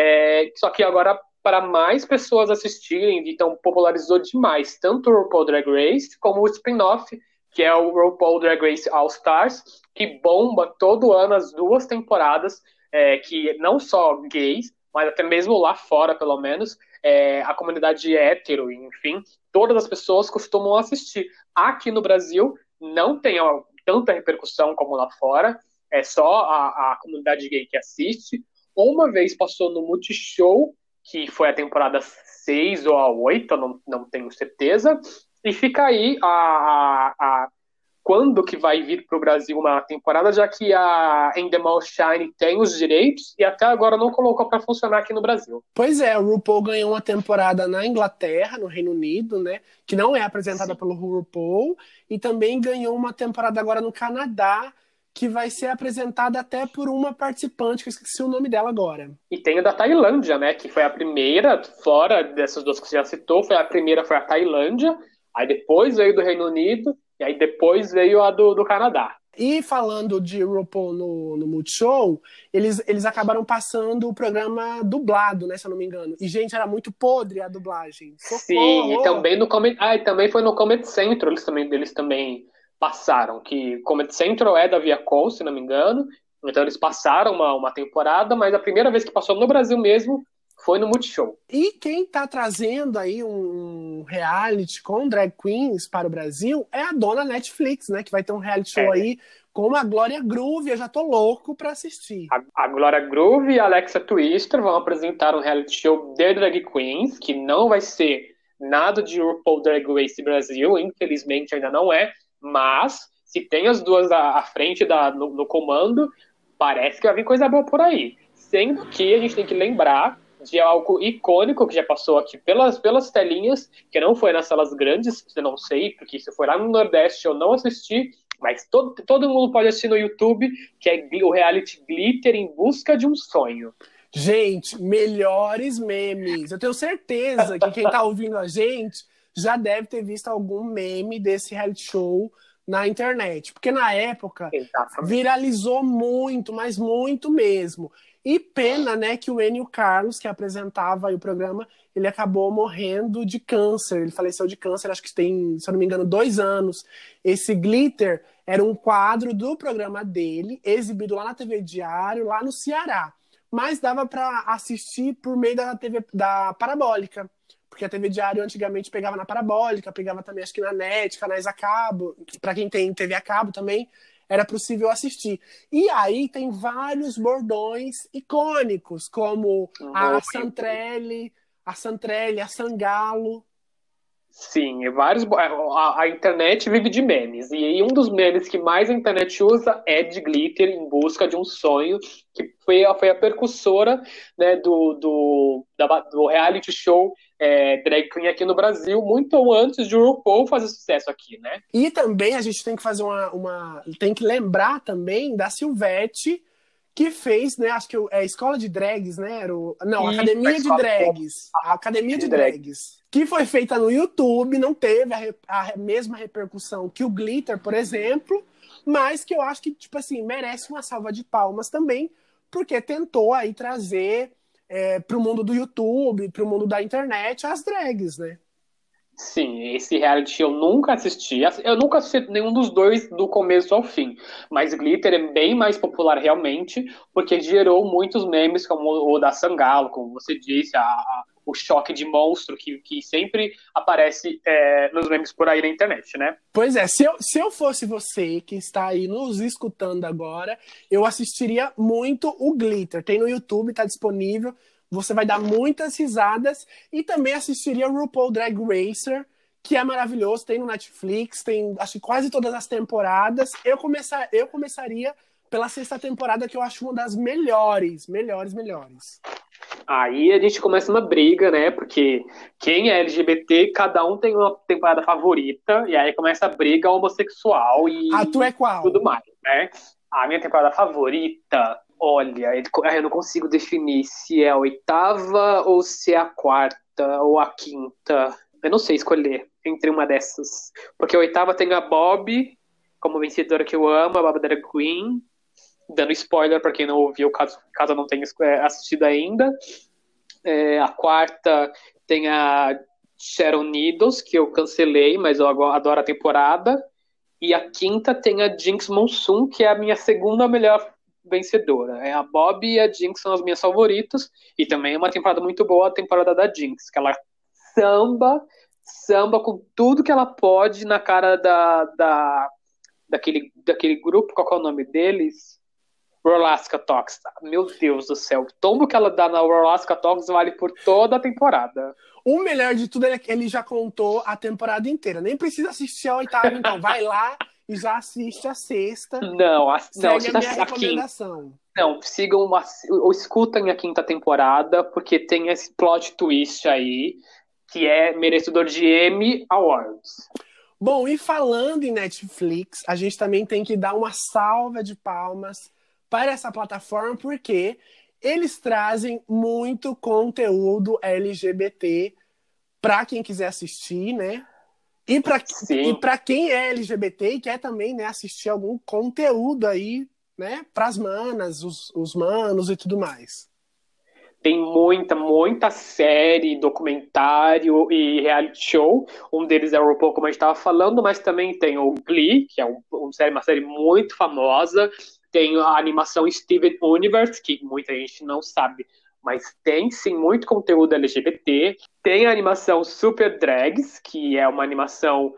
B: É, só que agora, para mais pessoas assistirem, então popularizou demais, tanto o RuPaul Drag Race, como o spin-off, que é o RuPaul Drag Race All Stars, que bomba todo ano as duas temporadas, é, que não só gays, mas até mesmo lá fora, pelo menos, é, a comunidade hétero, enfim, todas as pessoas costumam assistir. Aqui no Brasil não tem ó, tanta repercussão como lá fora, é só a, a comunidade gay que assiste. Uma vez passou no Multishow, que foi a temporada seis ou a oito, não, não tenho certeza, e fica aí a, a, a quando que vai vir para o Brasil uma temporada, já que a Endemol Shine tem os direitos e até agora não colocou para funcionar aqui no Brasil.
A: Pois é, o RuPaul ganhou uma temporada na Inglaterra, no Reino Unido, né, que não é apresentada Sim. pelo RuPaul, e também ganhou uma temporada agora no Canadá, que vai ser apresentada até por uma participante, que eu esqueci o nome dela agora.
B: E tem a da Tailândia, né, que foi a primeira, fora dessas duas que você já citou, foi a primeira foi a Tailândia, aí depois veio do Reino Unido, e aí depois veio a do, do Canadá.
A: E falando de RuPaul no, no Multishow, eles, eles acabaram passando o programa dublado, né, se eu não me engano. E, gente, era muito podre a dublagem. Socorro!
B: Sim, e também, no Comedy, ah, e também foi no Comedy Central, eles também, eles também passaram, que Comedy Central é da Viacom, se não me engano, então eles passaram uma, uma temporada, mas a primeira vez que passou no Brasil mesmo foi no Multishow.
A: E quem tá trazendo aí um reality com drag queens para o Brasil é a dona Netflix, né? Que vai ter um reality show é. aí com a Glória Groove. Eu já tô louco pra assistir.
B: A, a Glória Groove e a Alexa Twister vão apresentar um reality show de drag queens, que não vai ser nada de RuPaul Drag Race Brasil, infelizmente ainda não é, mas se tem as duas à, à frente da, no, no comando, parece que vai vir coisa boa por aí. Sendo que a gente tem que lembrar de algo icônico que já passou aqui pelas, pelas telinhas, que não foi nas salas grandes, eu não sei, porque se for lá no Nordeste eu não assisti, mas todo, todo mundo pode assistir no YouTube, que é o reality Glitter em Busca de um Sonho.
A: Gente, melhores memes. Eu tenho certeza que quem tá ouvindo a gente já deve ter visto algum meme desse reality show na internet. Porque na época
B: Exatamente.
A: viralizou muito, mas muito mesmo. E pena, né, que o Enio Carlos, que apresentava aí o programa, ele acabou morrendo de câncer. Ele faleceu de câncer, acho que tem, se eu não me engano, dois anos. Esse Glitter era um quadro do programa dele, exibido lá na T V Diário, lá no Ceará. Mas dava para assistir por meio da T V da Parabólica. Porque a T V Diário antigamente pegava na Parabólica, pegava também acho que na NET, canais a cabo. Para quem tem T V a cabo também, era possível assistir. E aí tem vários bordões icônicos, como a Santrelli, a Santrelli, a Sangalo.
B: Sim, vários, a, a internet vive de memes. E um dos memes que mais a internet usa é de Glitter em Busca de um Sonho, que foi a, foi a percussora, né, do, do, da, do reality show é, Drag Queen aqui no Brasil, muito antes de o RuPaul fazer sucesso aqui, né?
A: E também a gente tem que fazer uma, uma... tem que lembrar também da Silvete, que fez, né, acho que é Escola de Drags, né? Era o, não,
B: Isso,
A: Academia de Drags. A Academia de, de Drags. Drags. Que foi feita no YouTube, não teve a, a mesma repercussão que o Glitter, por exemplo, mas que eu acho que, tipo assim, merece uma salva de palmas também, porque tentou aí trazer é, pro mundo do YouTube, pro mundo da internet, as drags, né?
B: Sim, esse reality eu nunca assisti. Eu nunca assisti nenhum dos dois do começo ao fim. Mas Glitter é bem mais popular realmente, porque gerou muitos memes, como o da Sangalo, como você disse, a, a, o choque de monstro que, que sempre aparece é, nos memes por aí na internet, né?
A: Pois é, se eu, se eu fosse você que está aí nos escutando agora, eu assistiria muito o Glitter. Tem no YouTube, tá disponível. Você vai dar muitas risadas e também assistiria o RuPaul Drag Racer, que é maravilhoso, tem no Netflix, tem acho que quase todas as temporadas. Eu, começar, eu começaria pela sexta temporada, que eu acho uma das melhores, melhores, melhores.
B: Aí a gente começa uma briga, né? Porque quem é L G B T, cada um tem uma temporada favorita, e aí começa a briga homossexual e
A: a tu é qual?
B: Tudo mais, né? A minha temporada favorita... Olha, eu não consigo definir se é a oitava ou se é a quarta ou a quinta. Eu não sei escolher entre uma dessas. Porque a oitava tem a Bob como vencedora, que eu amo, a Bob Drag Queen. Dando spoiler para quem não ouviu, caso, caso não tenha assistido ainda. É, a quarta tem a Sharon Needles, que eu cancelei, mas eu adoro a temporada. E a quinta tem a Jinx Monsoon, que é a minha segunda melhor vencedora. É a Bob e a Jinx são as minhas favoritas, e também é uma temporada muito boa, a temporada da Jinx, que ela samba, samba com tudo que ela pode na cara da, da daquele, daquele grupo, qual é o nome deles? Rolaska Talks. Meu Deus do céu, o tombo que ela dá na Rolaska Talks vale por toda a temporada.
A: O melhor de tudo é que ele já contou a temporada inteira, nem precisa assistir a oitava, então vai lá e já assiste a sexta.
B: Não, a, não
A: segue a minha recomendação.
B: Não, sigam uma, ou escutem a quinta temporada, porque tem esse plot twist aí, que é merecedor de Emmy Awards.
A: Bom, e falando em Netflix, a gente também tem que dar uma salva de palmas para essa plataforma, porque eles trazem muito conteúdo L G B T para quem quiser assistir, né? E para e para quem é L G B T e quer também, né, assistir algum conteúdo aí, né, para as manas, os, os manos e tudo mais.
B: Tem muita, muita série, documentário e reality show. Um deles é o RuPaul, como a gente estava falando, mas também tem o Glee, que é um, um série, uma série muito famosa. Tem a animação Steven Universe, que muita gente não sabe, mas tem sim muito conteúdo L G B T. Tem a animação Super Drags, que é uma animação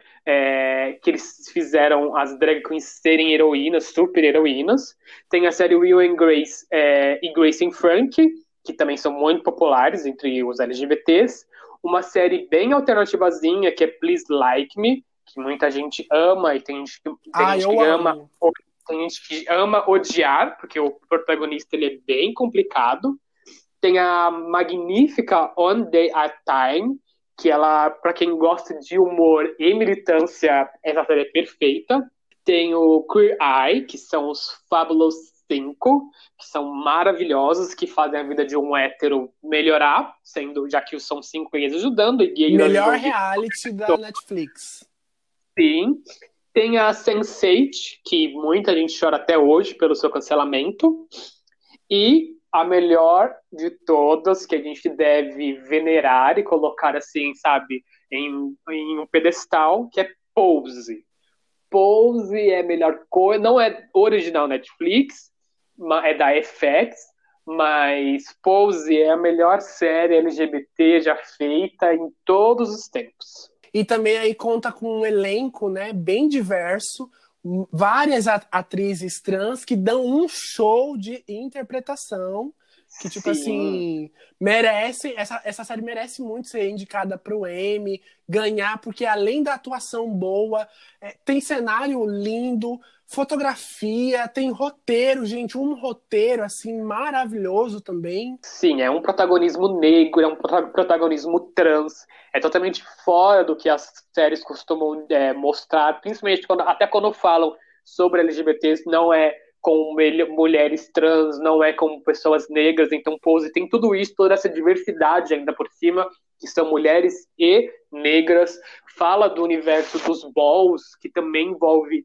B: é, que eles fizeram as drag queens serem heroínas, super heroínas. Tem a série Will and Grace é, e Grace and Frank, que também são muito populares entre os L G B Ts. Uma série bem alternativazinha, que é Please Like Me, que muita gente ama, e tem gente que, tem
A: ah,
B: gente
A: eu
B: que
A: amo.
B: ama... Tem gente que ama odiar, porque o protagonista ele é bem complicado. Tem a magnífica One Day at a Time, que ela, para quem gosta de humor e militância, essa série é perfeita. Tem o Queer Eye, que são os Fabulous Cinco, que são maravilhosos, que fazem a vida de um hétero melhorar, sendo, já que são cinco gays ajudando. E gays
A: Melhor
B: ajudando.
A: reality da Netflix.
B: Sim. Tem a sense eight, que muita gente chora até hoje pelo seu cancelamento. E a melhor de todas, que a gente deve venerar e colocar assim, sabe, em, em um pedestal, que é Pose. Pose é a melhor coisa, não é original Netflix, é da F X, mas Pose é a melhor série L G B T já feita em todos os tempos.
A: E também aí conta com um elenco, né, bem diverso, várias atrizes trans que dão um show de interpretação que, tipo Sim. assim, merece, essa, essa série merece muito ser indicada pro Emmy, ganhar, porque além da atuação boa, é, tem cenário lindo, fotografia, tem roteiro, gente, um roteiro, assim, maravilhoso também.
B: Sim, é um protagonismo negro, é um protagonismo trans, é totalmente fora do que as séries costumam é, mostrar, principalmente quando, até quando falam sobre L G B Ts, não é com mulheres trans, não é com pessoas negras, então Pose tem tudo isso, toda essa diversidade ainda por cima, que são mulheres e negras, fala do universo dos balls, que também envolve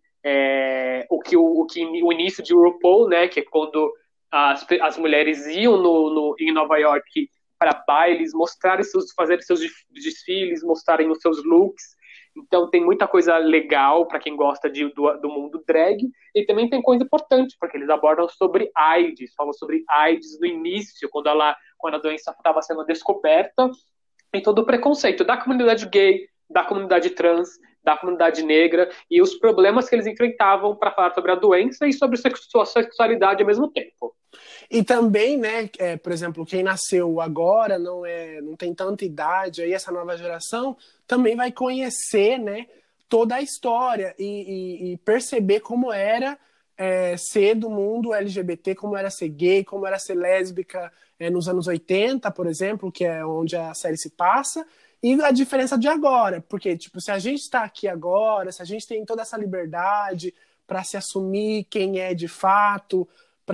B: é, o, que, o, o, que, o início de RuPaul, né, que é quando as, as mulheres iam no, no, em Nova York para bailes, mostrarem seus, fazer seus desfiles, mostrarem os seus looks. Então tem muita coisa legal para quem gosta de, do, do mundo drag, e também tem coisa importante, porque eles abordam sobre AIDS, falam sobre AIDS no início, quando, ela, quando a doença estava sendo descoberta, e todo o preconceito da comunidade gay, da comunidade trans, da comunidade negra, e os problemas que eles enfrentavam para falar sobre a doença e sobre sua sexualidade ao mesmo tempo.
A: E também, né, é, por exemplo, quem nasceu agora, não, é, não tem tanta idade, aí essa nova geração também vai conhecer, né, toda a história e, e, e perceber como era é, ser do mundo L G B T, como era ser gay, como era ser lésbica é, nos anos oitenta, por exemplo, que é onde a série se passa, e a diferença de agora, porque, tipo, se a gente está aqui agora, se a gente tem toda essa liberdade para se assumir quem é de fato,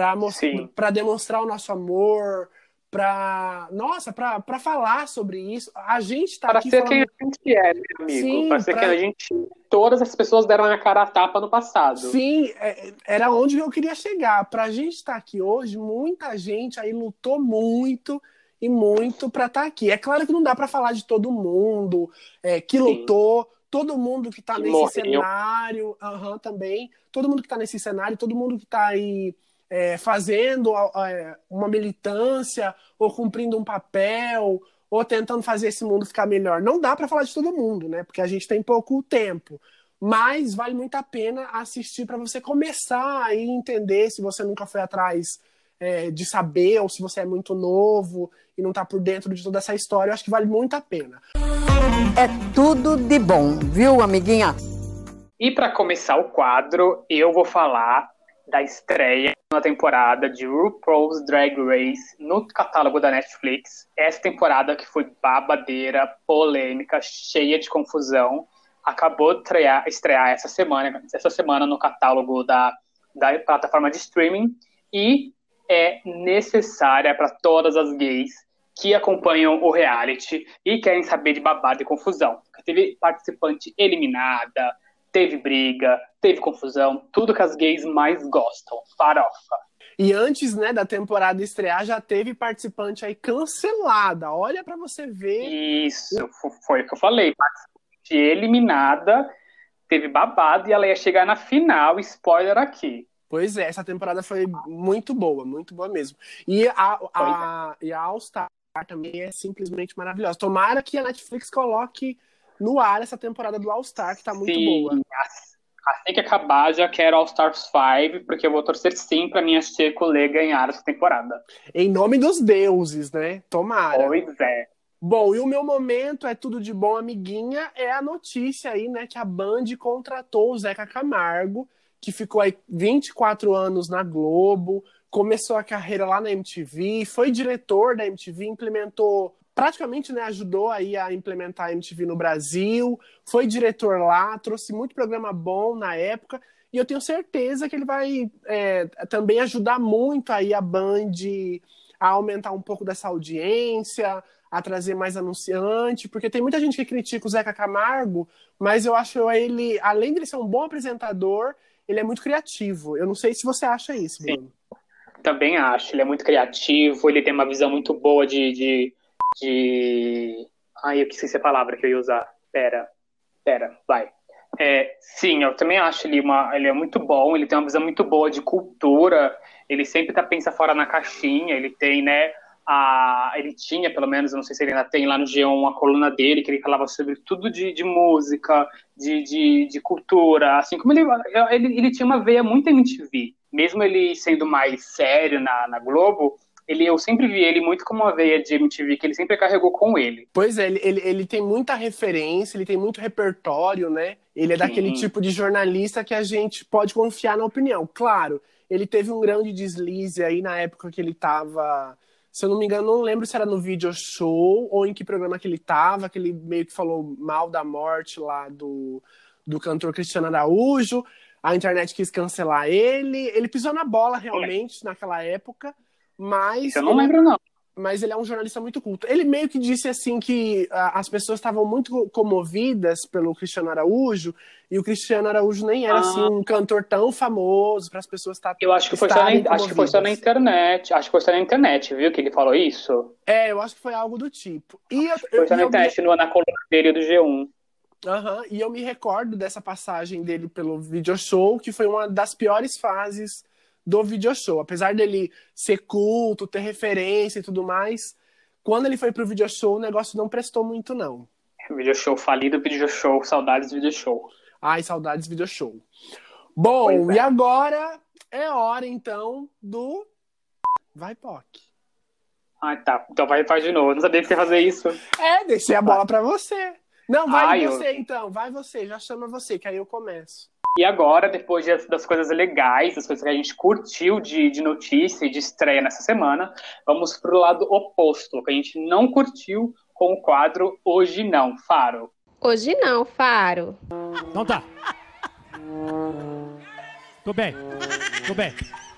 A: para demonstrar o nosso amor, para nossa, para falar sobre isso. A gente está aqui
B: para ser
A: falando...
B: quem a gente é, meu amigo. Para ser pra... quem a gente... Todas as pessoas deram a cara a tapa no passado.
A: Sim, é, era onde eu queria chegar. Para a gente estar aqui hoje, muita gente aí lutou muito e muito para estar aqui. É claro que não dá para falar de todo mundo é, que Sim. lutou, todo mundo que está nesse morreu. cenário, uhum, também, todo mundo que está nesse cenário, todo mundo que está aí É, fazendo é, uma militância, ou cumprindo um papel, ou tentando fazer esse mundo ficar melhor. Não dá para falar de todo mundo, né? Porque a gente tem pouco tempo. Mas vale muito a pena assistir para você começar a entender, se você nunca foi atrás é, de saber, ou se você é muito novo e não está por dentro de toda essa história. Eu acho que vale muito a pena.
E: É tudo de bom, viu, amiguinha?
B: E para começar o quadro, eu vou falar da estreia na temporada de RuPaul's Drag Race no catálogo da Netflix. Essa temporada que foi babadeira, polêmica, cheia de confusão, acabou de estrear, estrear essa semana, essa semana no catálogo da, da plataforma de streaming, e é necessária para todas as gays que acompanham o reality e querem saber de babado e confusão. Teve participante eliminada, teve briga, teve confusão, tudo que as gays mais gostam, farofa.
A: E antes, né, da temporada estrear, já teve participante aí cancelada. Olha pra você ver.
B: Isso, foi o que eu falei. Participante eliminada, teve babado e ela ia chegar na final, spoiler aqui.
A: Pois é, essa temporada foi muito boa, muito boa mesmo. E a, a, é. e a All Star também é simplesmente maravilhosa. Tomara que a Netflix coloque no ar essa temporada do All Star, que tá muito
B: sim,
A: boa.
B: Assim que acabar, já quero All Stars cinco, porque eu vou torcer sim pra minha Checolê ganhar essa temporada.
A: Em nome dos deuses, né? Tomara.
B: Pois é.
A: Bom, e o meu momento é tudo de bom, amiguinha, é a notícia aí, né, que a Band contratou o Zeca Camargo, que ficou aí vinte e quatro anos na Globo, começou a carreira lá na M T V, foi diretor da M T V, implementou, praticamente, né, ajudou aí a implementar a M T V no Brasil, foi diretor lá, trouxe muito programa bom na época, e eu tenho certeza que ele vai é, também ajudar muito aí a Band a aumentar um pouco dessa audiência, a trazer mais anunciante, porque tem muita gente que critica o Zeca Camargo, mas eu acho ele, além de ele ser um bom apresentador, ele é muito criativo. Eu não sei se você acha isso, Bruno.
B: Sim, também acho. Ele é muito criativo, ele tem uma visão muito boa de... de, de... Ai, eu esqueci a palavra que eu ia usar. Pera, pera, vai. É, sim, eu também acho ele, uma, ele é muito bom, ele tem uma visão muito boa de cultura, ele sempre tá, pensa fora na caixinha, ele tem, né, a, ele tinha, pelo menos, eu não sei se ele ainda tem lá no G um, a coluna dele, que ele falava sobre tudo de, de música, de, de, de cultura, assim como ele, ele, ele tinha uma veia muito M T V, mesmo ele sendo mais sério na, na Globo, ele, eu sempre vi ele muito como uma veia de M T V, que ele sempre carregou com ele.
A: Pois é, ele, ele, ele tem muita referência, ele tem muito repertório, né? Ele é daquele Sim. tipo de jornalista que a gente pode confiar na opinião. Claro, ele teve um grande deslize aí na época que ele tava... Se eu não me engano, não lembro se era no Video Show ou em que programa que ele tava, que ele meio que falou mal da morte lá do, do cantor Cristiano Araújo. A internet quis cancelar ele. Ele pisou na bola, realmente, é. naquela época. Mas
B: eu não lembro, não.
A: Mas ele é um jornalista muito culto. Ele meio que disse assim que uh, as pessoas estavam muito comovidas pelo Cristiano Araújo, e o Cristiano Araújo nem era ah. assim, um cantor tão famoso para as pessoas estarem
B: Eu acho que foi só na, acho que foi só na internet. Acho que foi só na internet, viu, que ele falou isso?
A: É, eu acho que foi algo do tipo. E eu,
B: foi só na internet, me... na coluna dele do G um.
A: Uhum, e eu me recordo dessa passagem dele pelo Video Show, que foi uma das piores fases do Video Show. Apesar dele ser culto, ter referência e tudo mais, quando ele foi pro Video Show, o negócio não prestou muito, não.
B: Video Show falido, Video Show, saudades Video Show.
A: Ai, saudades Video Show. Bom, é. E agora é hora, então, do Vai, P O C.
B: Ah, tá. Então vai, faz de novo. Eu não sabia que você ia fazer isso.
A: É, deixei a bola pra você. Não, vai
B: Ai,
A: você,
B: eu...
A: então. Vai você. Já chama você, que aí eu começo.
B: E agora, depois de, das coisas legais, das coisas que a gente curtiu de, de notícia e de estreia nessa semana, vamos pro lado oposto, que a gente não curtiu com o quadro Hoje Não, Faro.
F: Hoje não, Faro.
D: Então tá. Tô bem, tô bem.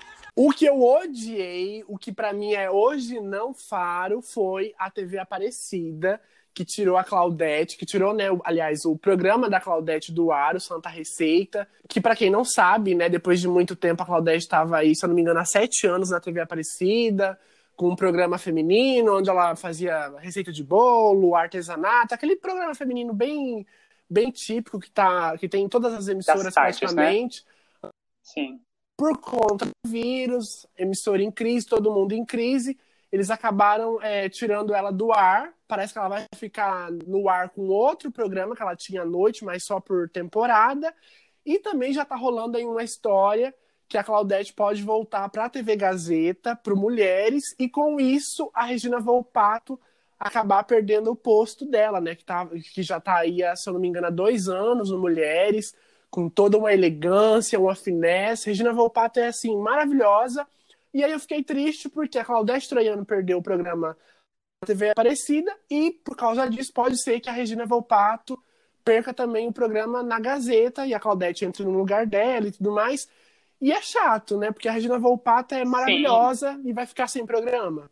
A: O que eu odiei, o que pra mim é Hoje Não, Faro, foi a T V Aparecida, que tirou a Claudete, que tirou, né, aliás, o programa da Claudete do ar, o Santa Receita, que pra quem não sabe, né, depois de muito tempo a Claudete estava aí, se eu não me engano, há sete anos na T V Aparecida, com um programa feminino, onde ela fazia receita de bolo, artesanato, aquele programa feminino bem, bem típico que, tá, que tem em todas as emissoras
B: sites,
A: praticamente.
B: Né? Sim.
A: Por conta do vírus, emissora em crise, todo mundo em crise, eles acabaram é, tirando ela do ar. Parece que ela vai ficar no ar com outro programa que ela tinha à noite, mas só por temporada. E também já tá rolando aí uma história que a Claudete pode voltar para a T V Gazeta, para Mulheres, e com isso a Regina Volpato acabar perdendo o posto dela, né? Que, tá, que já tá aí, se eu não me engano, há dois anos no Mulheres, com toda uma elegância, uma finesse. Regina Volpato é, assim, maravilhosa. E aí eu fiquei triste porque a Claudete Troiano perdeu o programa da T V Aparecida e, por causa disso, pode ser que a Regina Volpato perca também o programa na Gazeta e a Claudete entre no lugar dela e tudo mais. E é chato, né? Porque a Regina Volpato é maravilhosa Sim. e vai ficar sem programa.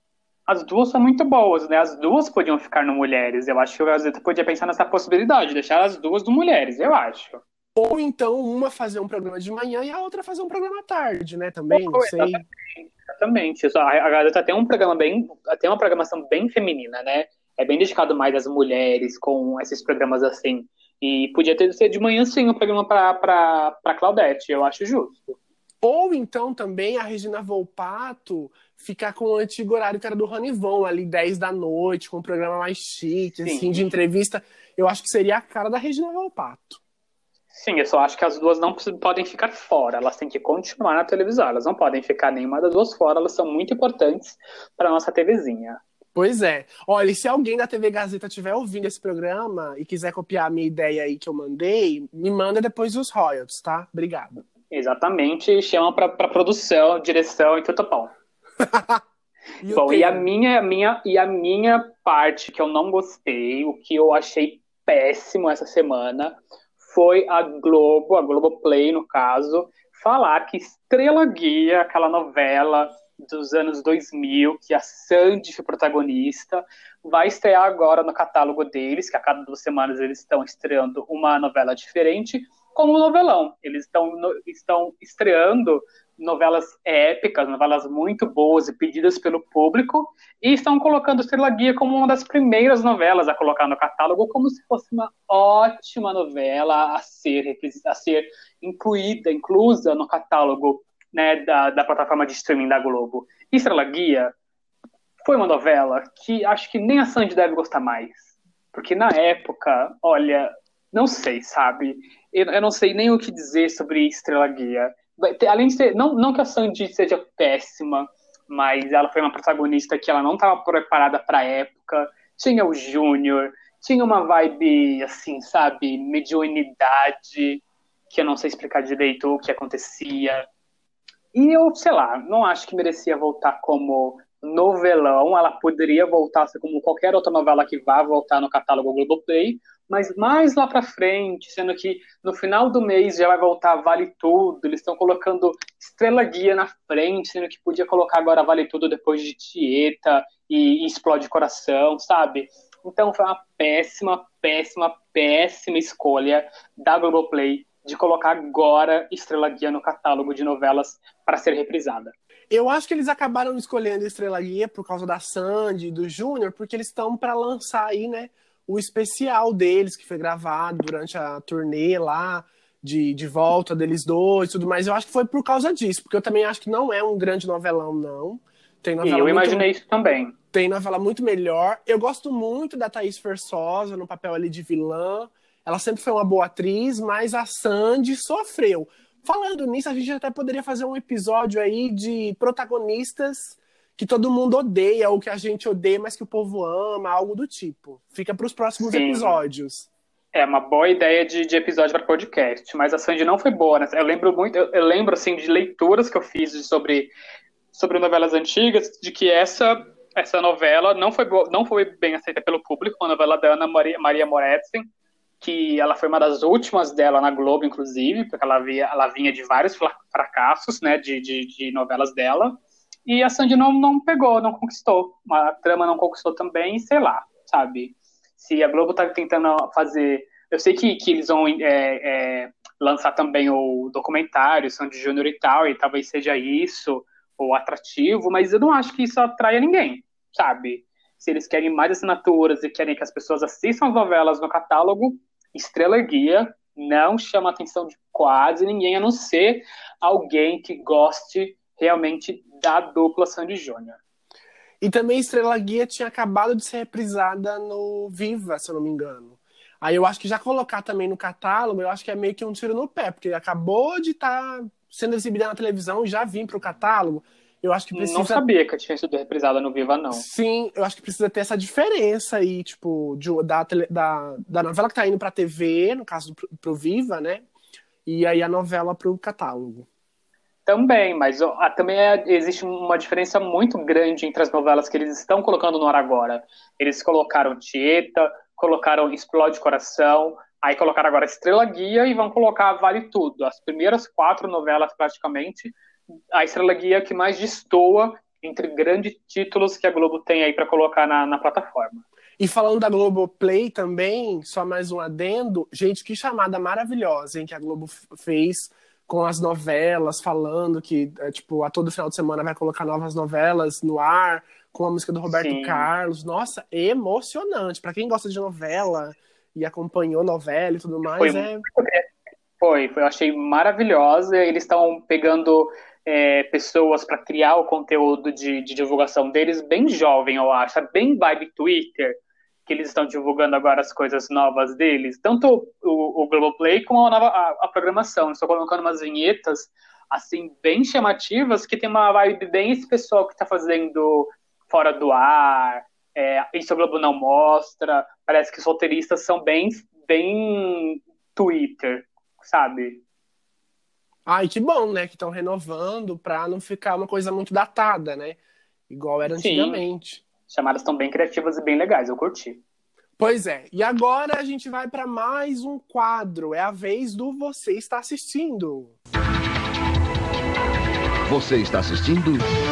B: As duas são muito boas, né? As duas podiam ficar no Mulheres. Eu acho que a Gazeta podia pensar nessa possibilidade, deixar as duas no Mulheres, eu acho.
A: Ou então uma fazer um programa de manhã e a outra fazer um programa à tarde, né? Também, não sei.
B: Exatamente. exatamente. A Gazeta tem um programa bem, tem uma programação bem feminina, né? É bem dedicado mais às mulheres, com esses programas assim. E podia ter ser de manhã, sim, um programa pra, pra, pra Claudete, eu acho justo.
A: Ou então também a Regina Volpato ficar com o antigo horário que era do Ranivon, ali dez da noite, com um programa mais chique, sim. assim, de entrevista. Eu acho que seria a cara da Regina Volpato.
B: Sim, eu só acho que as duas não podem ficar fora, elas têm que continuar na televisão, elas não podem ficar nenhuma das duas fora, elas são muito importantes para a nossa TVzinha.
A: Pois é. Olha, e se alguém da T V Gazeta estiver ouvindo esse programa e quiser copiar a minha ideia aí que eu mandei, me manda depois os royalties, tá? Obrigado.
B: Exatamente, chamam pra, pra produção, direção e tudo bom.
A: E o
B: Bom, e a
A: tema?
B: minha, a minha, e a minha parte que eu não gostei, o que eu achei péssimo essa semana, foi a Globo, a Globoplay, no caso, falar que Estrela Guia, aquela novela dos anos dois mil, que a Sandy foi protagonista, vai estrear agora no catálogo deles, que a cada duas semanas eles estão estreando uma novela diferente, como um novelão. Eles estão, no- estão estreando novelas épicas, novelas muito boas e pedidas pelo público, e estão colocando Estrela Guia como uma das primeiras novelas a colocar no catálogo, como se fosse uma ótima novela a ser, a ser incluída, inclusa no catálogo, né, da, da plataforma de streaming da Globo. E Estrela Guia foi uma novela que acho que nem a Sandy deve gostar mais. Porque na época, olha, não sei, sabe? Eu, eu não sei nem o que dizer sobre Estrela Guia. Vai ter- Além de ser, não, não que a Sandy seja péssima, mas ela foi uma protagonista que ela não estava preparada para a época. Tinha o Júnior, tinha uma vibe, assim, sabe, mediunidade, que eu não sei explicar direito o que acontecia. E eu, sei lá, não acho que merecia voltar como novelão. Ela poderia voltar assim, como qualquer outra novela que vá voltar no catálogo Globoplay, mas mais lá pra frente, sendo que no final do mês já vai voltar Vale Tudo. Eles estão colocando Estrela Guia na frente, sendo que podia colocar agora Vale Tudo depois de Tieta e, e Explode Coração, sabe? Então foi uma péssima, péssima, péssima escolha da Globoplay de colocar agora Estrela Guia no catálogo de novelas para ser reprisada.
A: Eu acho que eles acabaram escolhendo Estrela Guia por causa da Sandy e do Júnior, porque eles estão para lançar aí, né, o especial deles, que foi gravado durante a turnê lá, de, de volta deles dois e tudo mais. Eu acho que foi por causa disso, porque eu também acho que não é um grande novelão, não. Tem
B: E
A: novela
B: eu
A: muito,
B: imaginei isso também.
A: tem novela muito melhor. Eu gosto muito da Thaís Versosa no papel ali de vilã. Ela sempre foi uma boa atriz, mas a Sandy sofreu. Falando nisso, a gente até poderia fazer um episódio aí de protagonistas que todo mundo odeia, ou que a gente odeia, mas que o povo ama, algo do tipo. Fica para os próximos
B: Sim,
A: episódios.
B: é uma boa ideia de, de episódio para podcast, mas a Sandy não foi boa, né? Eu lembro muito, eu, eu lembro assim de leituras que eu fiz sobre, sobre novelas antigas, de que essa essa novela não foi boa, não foi bem aceita pelo público, uma novela da Ana Maria, Maria Moretti, que ela foi uma das últimas dela na Globo, inclusive, porque ela, via, ela vinha de vários fracassos, né, de, de, de novelas dela, e a Sandy não, não pegou, não conquistou, a trama não conquistou também, sei lá, sabe, se a Globo tá tentando fazer, eu sei que, que eles vão é, é, lançar também o documentário, Sandy Júnior e tal, e talvez seja isso, ou atrativo, mas eu não acho que isso atraia ninguém, sabe, se eles querem mais assinaturas e querem que as pessoas assistam as novelas no catálogo, Estrela Guia não chama a atenção de quase ninguém, a não ser alguém que goste realmente da dupla Sandy Júnior.
A: E também Estrela Guia tinha acabado de ser reprisada no Viva, se eu não me engano. Aí eu acho que já colocar também no catálogo, eu acho que é meio que um tiro no pé, porque acabou de estar sendo exibida na televisão e já vim para o catálogo. Eu acho que
B: Não
A: precisa.
B: sabia que tinha sido reprisada no Viva, não.
A: Sim, eu acho que precisa ter essa diferença aí, tipo, de, da, tele- da, da novela que tá indo pra T V, no caso pro, pro Viva, né? E aí a novela pro catálogo.
B: Também, mas ó, ah, também é- existe uma diferença muito grande entre as novelas que eles estão colocando no ar agora. Eles colocaram Tieta, colocaram Explode Coração, aí colocaram agora Estrela Guia e vão colocar Vale Tudo. As primeiras quatro novelas, praticamente, a Estrela Guia que mais destoa entre grandes títulos que a Globo tem aí para colocar na, na plataforma.
A: E falando da Globoplay também, só mais um adendo, gente, que chamada maravilhosa, hein, que a Globo f- fez com as novelas, falando que, é, tipo, a todo final de semana vai colocar novas novelas no ar, com a música do Roberto
B: Sim,
A: Carlos. Nossa, emocionante. Pra quem gosta de novela e acompanhou novela e tudo
B: foi
A: mais, é.
B: Foi, foi, eu achei maravilhosa. Eles estão pegando é, pessoas para criar o conteúdo de, de divulgação deles bem jovem, eu acho. É bem vibe Twitter, que eles estão divulgando agora as coisas novas deles. Tanto o, o Globoplay como a, nova, a, a programação. Eles estão colocando umas vinhetas assim, bem chamativas, que tem uma vibe bem esse pessoal que está fazendo Fora do Ar, é, Isso a Globo não mostra. Parece que os roteiristas são bem, bem Twitter, sabe?
A: Ai, que bom, né? Que estão renovando pra não ficar uma coisa muito datada, né? Igual era
B: Sim,
A: antigamente.
B: chamadas tão bem criativas e bem legais, eu curti.
A: Pois é. E agora a gente vai pra mais um quadro. É a vez do Você Está Assistindo.
G: Você está assistindo?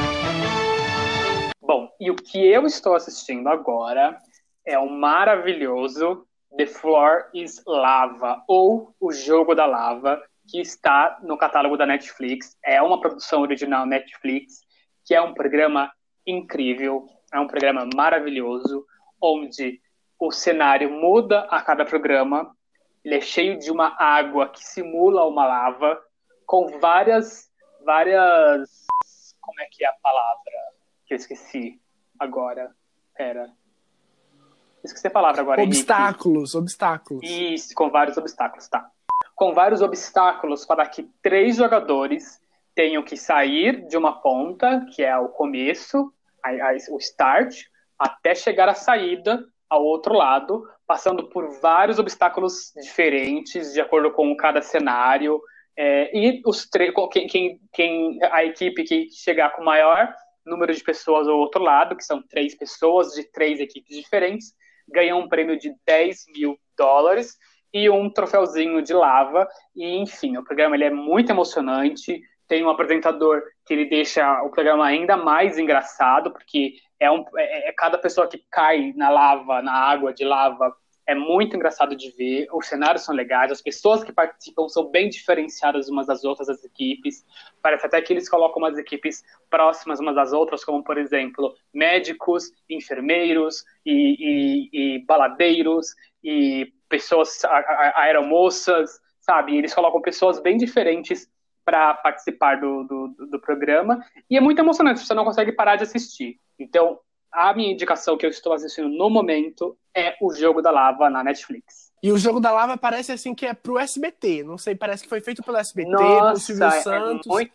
B: Bom, e o que eu estou assistindo agora é o maravilhoso The Floor is Lava, ou O Jogo da Lava, que está no catálogo da Netflix. É uma produção original Netflix, que é um programa incrível, é um programa maravilhoso, onde o cenário muda a cada programa. Ele é cheio de uma água que simula uma lava, com várias, várias... Como é que é a palavra? Que eu esqueci agora. Pera. Esqueci a palavra agora.
A: Obstáculos, Henrique. obstáculos.
B: Isso, com vários obstáculos, tá. Com vários obstáculos para que três jogadores tenham que sair de uma ponta, que é o começo, a, a, o start, até chegar à saída, ao outro lado, passando por vários obstáculos diferentes, de acordo com cada cenário. É, e os três, quem, quem, quem, a equipe que chegar com o maior número de pessoas ao outro lado, que são três pessoas de três equipes diferentes, ganham um prêmio de dez mil dólares e um troféuzinho de lava. E, enfim, o programa ele é muito emocionante. Tem um apresentador que ele deixa o programa ainda mais engraçado, porque é, um, é, é cada pessoa que cai na lava, na água de lava, é muito engraçado de ver. Os cenários são legais, as pessoas que participam são bem diferenciadas umas das outras, as equipes. Parece até que eles colocam umas equipes próximas umas das outras, como, por exemplo, médicos, enfermeiros e, e, e baladeiros e pessoas, a, a, aeromoças, sabe? Eles colocam pessoas bem diferentes para participar do, do, do programa. E é muito emocionante, você não consegue parar de assistir. Então, a minha indicação que eu estou assistindo no momento é O Jogo da Lava na Netflix.
A: E O Jogo da Lava parece assim que é pro S B T. Não sei, parece que foi feito pelo S B T,
B: Nossa,
A: pelo Silvio
B: é
A: Santos.
B: Muito...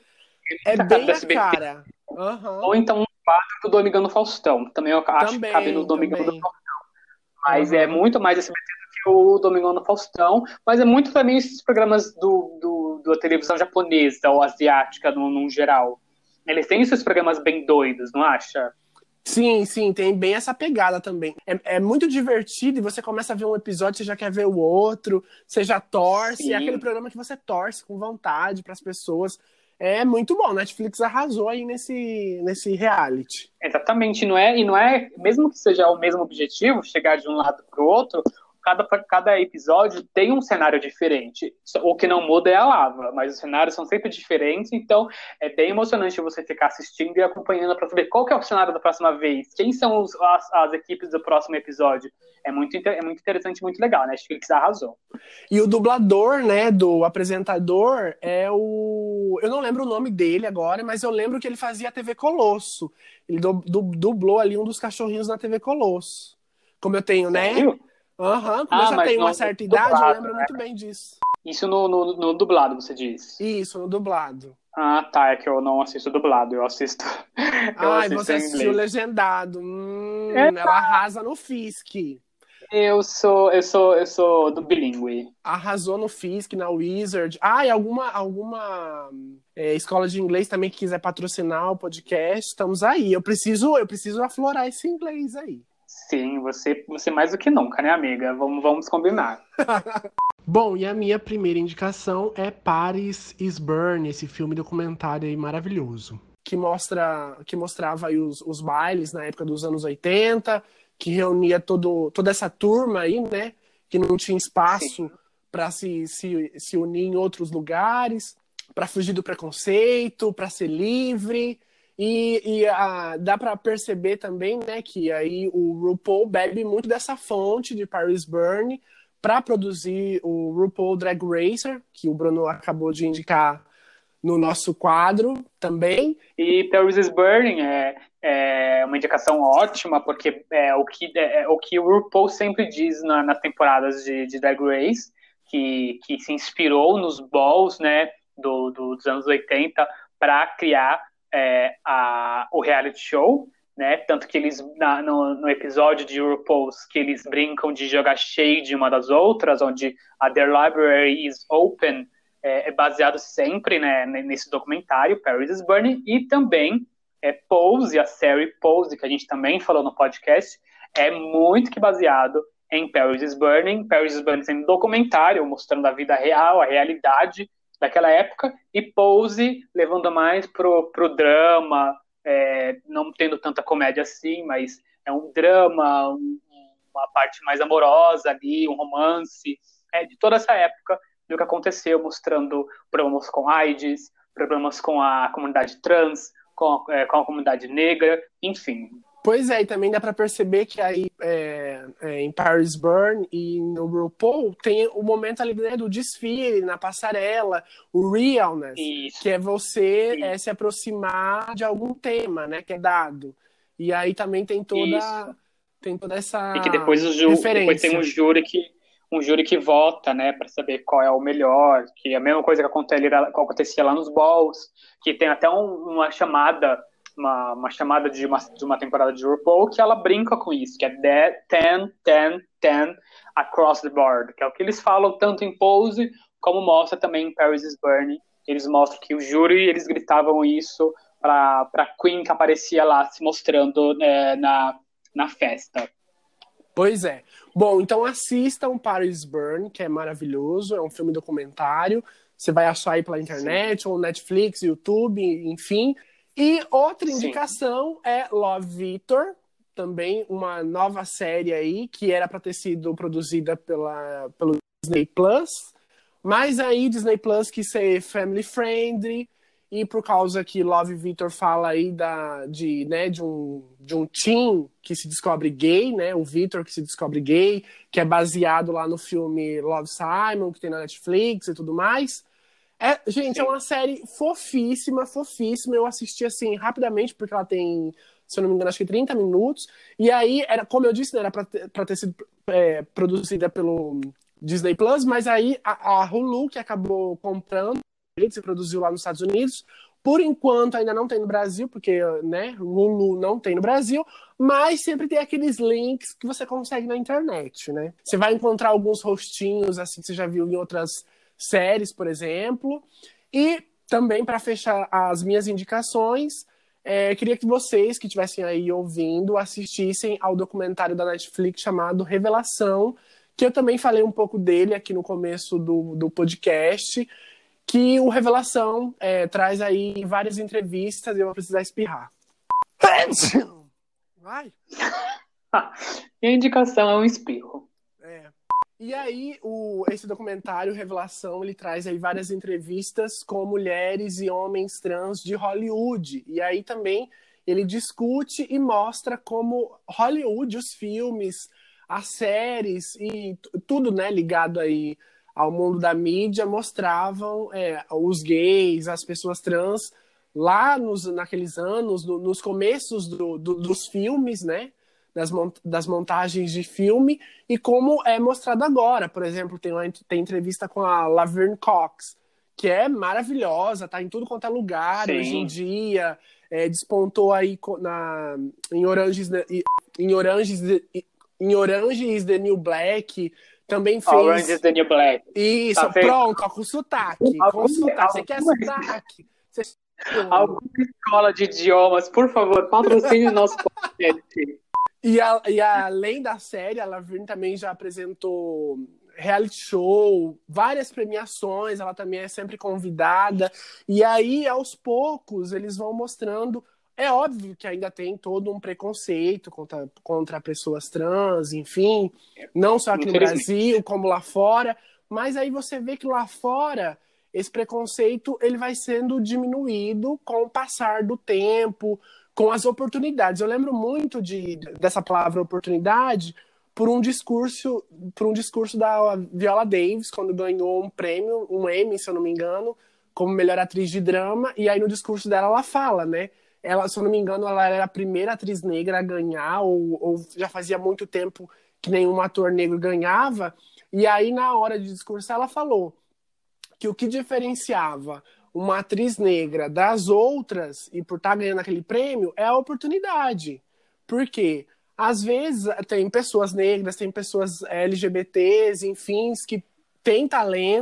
A: É bem
B: do
A: a
B: S B T.
A: cara. Uhum.
B: Ou então um quadro do Domingão do Faustão. Também eu acho
A: Também,
B: que cabe no Domingão
A: também.
B: do Faustão. Mas
A: Uhum.
B: é muito mais S B T do que o Domingão do Faustão. Mas é muito também esses programas do, do, da televisão japonesa ou asiática, no, no geral. Eles têm esses programas bem doidos, não acha?
A: Sim, sim, tem bem essa pegada também. É, é muito divertido e você começa a ver um episódio, você já quer ver o outro, você já torce.
B: Sim.
A: É aquele programa que você torce com vontade para as pessoas. É muito bom. Netflix arrasou aí nesse, nesse reality.
B: Exatamente, não é, e não é, mesmo que seja o mesmo objetivo, chegar de um lado para o outro, cada, cada episódio tem um cenário diferente. O que não muda é a lava, mas os cenários são sempre diferentes, então é bem emocionante você ficar assistindo e acompanhando para saber qual que é o cenário da próxima vez, quem são os, as, as equipes do próximo episódio. É muito, é muito interessante, muito legal, né? Netflix arrasou.
A: E o dublador, né, do apresentador é o... Eu não lembro o nome dele agora, mas eu lembro que ele fazia a T V Colosso. Ele du- du- dublou ali um dos cachorrinhos na T V Colosso. Como eu tenho, né?
B: Sério?
A: Aham, como
B: Ah,
A: eu já
B: mas
A: tenho
B: no
A: uma certa idade, eu
B: dublado,
A: lembro
B: né?
A: muito bem disso.
B: Isso no, no, no dublado, você diz?
A: Isso, no dublado.
B: Ah, tá, é que eu não assisto dublado, eu assisto, eu
A: Ai,
B: assisto
A: você
B: em
A: assistiu
B: inglês.
A: legendado. Hum,
B: Eita!
A: ela arrasa no Fisk.
B: Eu sou, eu sou, eu sou do bilíngue.
A: Arrasou no Fisk, na Wizard. Ah, e alguma, alguma é, escola de inglês também que quiser patrocinar o podcast, estamos aí. Eu preciso, eu preciso aflorar esse inglês aí.
B: Sim, você, você mais do que nunca, né, amiga? Vamos, vamos combinar.
A: Bom, e a minha primeira indicação é Paris is Burn, esse filme documentário aí maravilhoso. Que, mostra, que mostrava aí os, os bailes na época dos anos oitenta, que reunia todo, toda essa turma aí, né? Que não tinha espaço para se, se, se unir em outros lugares, para fugir do preconceito, para ser livre. E, e a, dá para perceber também, né, que aí o RuPaul bebe muito dessa fonte de Paris Burn para produzir o RuPaul Drag Racer, que o Bruno acabou de indicar no nosso quadro também.
B: E Paris is Burning é, é uma indicação ótima, porque é o que, é, é o, que o RuPaul sempre diz na, nas temporadas de, de Drag Race, que, que se inspirou nos balls, né, do, do, dos anos oitenta para criar é, a, o reality show, né? Tanto que eles, na, no, no episódio de RuPaul's, que eles brincam de jogar shade uma das outras, onde a Their Library is Open, é, é baseado sempre, né, nesse documentário, Paris is Burning, e também é, Pose, a série Pose, que a gente também falou no podcast, é muito que baseado em Paris is Burning. Paris is Burning sendo um documentário mostrando a vida real, a realidade daquela época, e Pose levando mais pro, pro drama, é, não tendo tanta comédia assim, mas é um drama, um, uma parte mais amorosa ali, um romance, é, de toda essa época do que aconteceu, mostrando problemas com AIDS, problemas com a comunidade trans, com a, é, com a comunidade negra, enfim.
A: Pois é, e também dá pra perceber que aí é, é, em Paris Burn e no RuPaul tem o momento ali, né, do desfile, na passarela, o realness,
B: Isso.
A: que é você é, se aproximar de algum tema, né, que é dado. E aí também tem toda, tem toda essa
B: e que depois, o ju- depois tem um júri que um júri que vota, né, para saber qual é o melhor, que é a mesma coisa que acontecia, que acontecia lá nos balls, que tem até um, uma chamada Uma, uma chamada de uma, de uma temporada de RuPaul que ela brinca com isso, que é dez, dez, dez across the board, que é o que eles falam tanto em Pose, como mostra também em Paris is Burning. Eles mostram que o júri, eles gritavam isso para a Queen que aparecia lá se mostrando é, na, na festa.
A: Pois é. Bom, então assistam Paris Burn, que é maravilhoso, é um filme documentário, você vai achar aí pela internet, Sim. ou Netflix, YouTube, enfim. E outra indicação Sim. é Love, Victor, também uma nova série aí, que era para ter sido produzida pela, pelo Disney Plus, mas aí Disney Plus quis ser family friendly, e por causa que Love, Victor fala aí da, de, né, de, um, de um teen que se descobre gay, né, o Victor que se descobre gay, que é baseado lá no filme Love, Simon, que tem na Netflix e tudo mais. É, gente, Sim. é uma série fofíssima, fofíssima. Eu assisti, assim, rapidamente, porque ela tem, se eu não me engano, acho que trinta minutos. E aí, era, como eu disse, né, era pra ter, pra ter sido é, produzida pelo Disney Plus, mas aí a, a Hulu, que acabou comprando, se produziu lá nos Estados Unidos. Por enquanto, ainda não tem no Brasil, porque, né, Hulu não tem no Brasil, mas sempre tem aqueles links que você consegue na internet, né? Você vai encontrar alguns rostinhos, assim, que você já viu em outras séries, por exemplo. E também, para fechar as minhas indicações, é, queria que vocês que estivessem aí ouvindo assistissem ao documentário da Netflix chamado Revelação, que eu também falei um pouco dele aqui no começo do, do podcast, que o Revelação é, traz aí várias entrevistas e eu vou precisar espirrar. Vai!
B: E a indicação é um espirro.
A: É. E aí, o, esse documentário, Revelação, ele traz aí várias entrevistas com mulheres e homens trans de Hollywood. E aí também ele discute e mostra como Hollywood, os filmes, as séries e t- tudo, né, ligado aí ao mundo da mídia, mostravam é, os gays, as pessoas trans, lá nos, naqueles anos, no, nos começos do, do, dos filmes, né? Das, mont- das montagens de filme, e como é mostrado agora. Por exemplo, tem, uma, tem entrevista com a Laverne Cox, que é maravilhosa, tá em tudo quanto é lugar
B: Sim.
A: hoje em dia, é, despontou aí na, em Orange is the, em Orange is the, em Orange is the New Black, também fez...
B: Orange is the New Black.
A: Isso,
B: tá
A: pronto, ó, com sotaque, com sotaque. Você quer sotaque? Você...
B: Alguma escola de idiomas, por favor, patrocine nosso podcast.
A: E, a, e além da série, a Laverne também já apresentou reality show, várias premiações, ela também é sempre convidada. E aí, aos poucos, eles vão mostrando... É óbvio que ainda tem todo um preconceito contra, contra pessoas trans, enfim, não só aqui no Brasil, como lá fora. Mas aí você vê que lá fora, esse preconceito ele vai sendo diminuído com o passar do tempo, com as oportunidades. Eu lembro muito de, dessa palavra oportunidade por um discurso, por um discurso da Viola Davis, quando ganhou um prêmio, um Emmy, se eu não me engano, como melhor atriz de drama. E aí no discurso dela ela fala, né? Ela, se eu não me engano, ela era a primeira atriz negra a ganhar, ou, ou já fazia muito tempo que nenhum ator negro ganhava. E aí, na hora de discursar, ela falou que o que diferenciava uma atriz negra das outras, e por estar ganhando aquele prêmio, é a oportunidade. Por quê? Às vezes, tem pessoas negras, tem pessoas L G B Ts, enfim, que têm talento,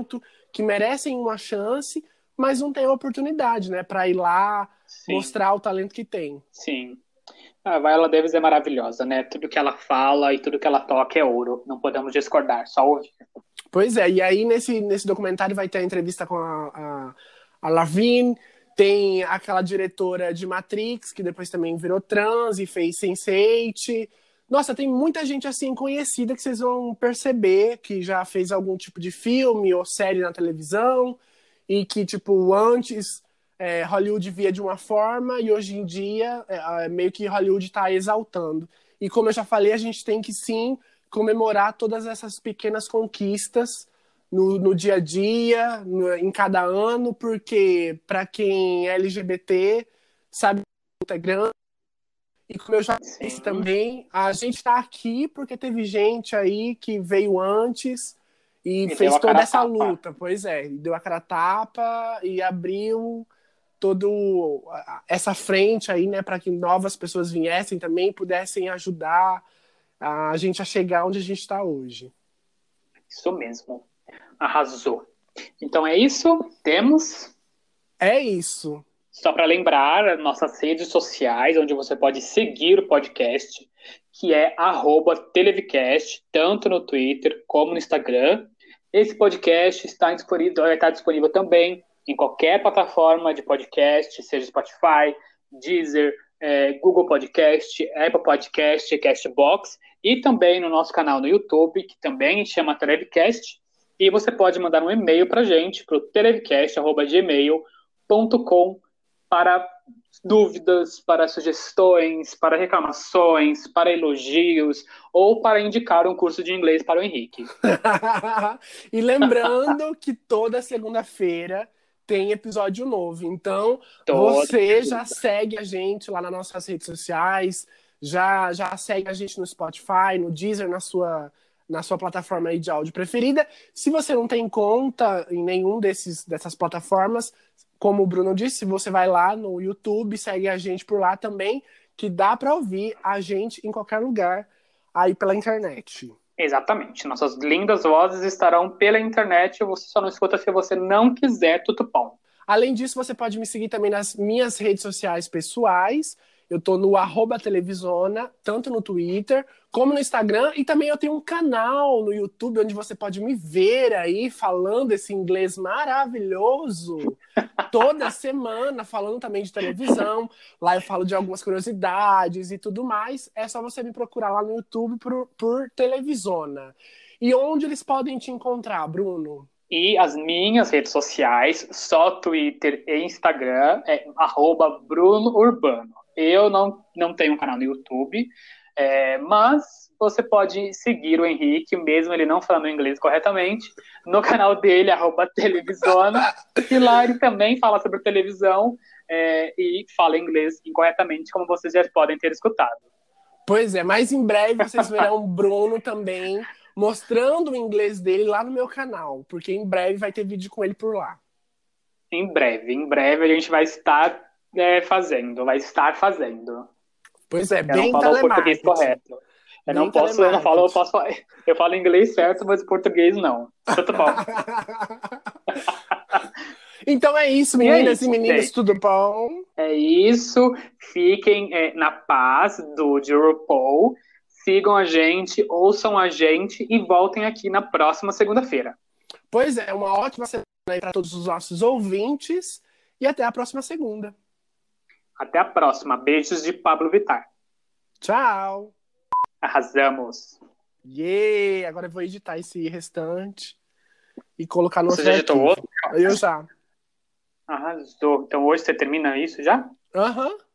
A: que merecem uma chance, mas não têm oportunidade, né? Para ir lá
B: Sim.
A: mostrar o talento que tem.
B: Sim. A Viola Davis é maravilhosa, né? Tudo que ela fala e tudo que ela toca é ouro. Não podemos discordar, só ouvir.
A: Pois é, e aí nesse, nesse documentário vai ter a entrevista com a, a, a Lavigne, tem aquela diretora de Matrix, que depois também virou trans e fez sense eight. Nossa, tem muita gente assim conhecida que vocês vão perceber que já fez algum tipo de filme ou série na televisão e que, tipo, antes é, Hollywood via de uma forma e hoje em dia é, meio que Hollywood está exaltando. E como eu já falei, a gente tem que sim comemorar todas essas pequenas conquistas no, no dia a dia, no, em cada ano, porque para quem é L G B T, sabe que é grande. E como eu já disse
B: Sim.
A: também, a gente está aqui porque teve gente aí que veio antes e,
B: E
A: fez
B: deu a
A: toda
B: cara a
A: essa
B: tapa.
A: luta. Pois é, e deu a cara a tapa e abriu todo essa frente aí, né, para que novas pessoas viessem também, pudessem ajudar a gente a chegar onde a gente está hoje.
B: Isso mesmo. Arrasou. Então é isso. Temos.
A: É isso.
B: Só para lembrar, nossas redes sociais, onde você pode seguir o podcast, que é arroba Televicast, tanto no Twitter como no Instagram. Esse podcast está disponível, vai estar disponível também em qualquer plataforma de podcast, seja Spotify, Deezer, é, Google Podcast, Apple Podcast, Castbox, e também no nosso canal no YouTube, que também chama Televicast. E você pode mandar um e-mail para a gente, para o televicast arroba gmail ponto com, para dúvidas, para sugestões, para reclamações, para elogios ou para indicar um curso de inglês para o Henrique.
A: E lembrando que toda segunda-feira tem episódio novo. Então,
B: Toda
A: você já segue a gente lá nas nossas redes sociais, já, já segue a gente no Spotify, no Deezer, na sua, na sua plataforma aí de áudio preferida. Se você não tem conta em nenhum desses, dessas plataformas, como o Bruno disse, você vai lá no YouTube, segue a gente por lá também, que dá para ouvir a gente em qualquer lugar aí pela internet.
B: Exatamente. Nossas lindas vozes estarão pela internet, você só não escuta se você não quiser tutupom.
A: Além disso, você pode me seguir também nas minhas redes sociais pessoais. Eu tô no arroba Televisona, tanto no Twitter como no Instagram. E também eu tenho um canal no YouTube onde você pode me ver aí falando esse inglês maravilhoso toda semana, falando também de televisão. Lá eu falo de algumas curiosidades e tudo mais. É só você me procurar lá no YouTube por, por Televisona. E onde eles podem te encontrar, Bruno?
B: E as minhas redes sociais, só Twitter e Instagram, é arroba Bruno Urbano. Eu não, não tenho um canal no YouTube, é, mas você pode seguir o Henrique, mesmo ele não falando inglês corretamente, no canal dele, arroba Televisona, e lá ele também fala sobre televisão é, e fala inglês incorretamente, como vocês já podem ter escutado.
A: Pois é, mas em breve vocês verão o Bruno também mostrando o inglês dele lá no meu canal, porque em breve vai ter vídeo com ele por lá.
B: Em breve, em breve a gente vai estar é, fazendo, vai estar fazendo.
A: Pois é,
B: eu
A: bem
B: não falo o português correto. Eu
A: Bem
B: não posso, eu não falo, eu posso falar, eu falo inglês certo, mas português não. Tudo bom.
A: Então é isso, meninas
B: é isso,
A: e meninos,
B: gente.
A: Tudo bom?
B: É isso. Fiquem é, na paz do de RuPaul. Sigam a gente, ouçam a gente e voltem aqui na próxima segunda-feira.
A: Pois é, uma ótima semana aí para todos os nossos ouvintes e até a próxima segunda.
B: Até a próxima. Beijos de Pablo Vittar.
A: Tchau!
B: Arrasamos.
A: Yeah! Agora eu vou editar esse restante e colocar no
B: Você
A: outro
B: já editou
A: arquivo.
B: outro?
A: Eu já.
B: Arrasou. Então hoje você termina isso já?
A: Aham. Uhum.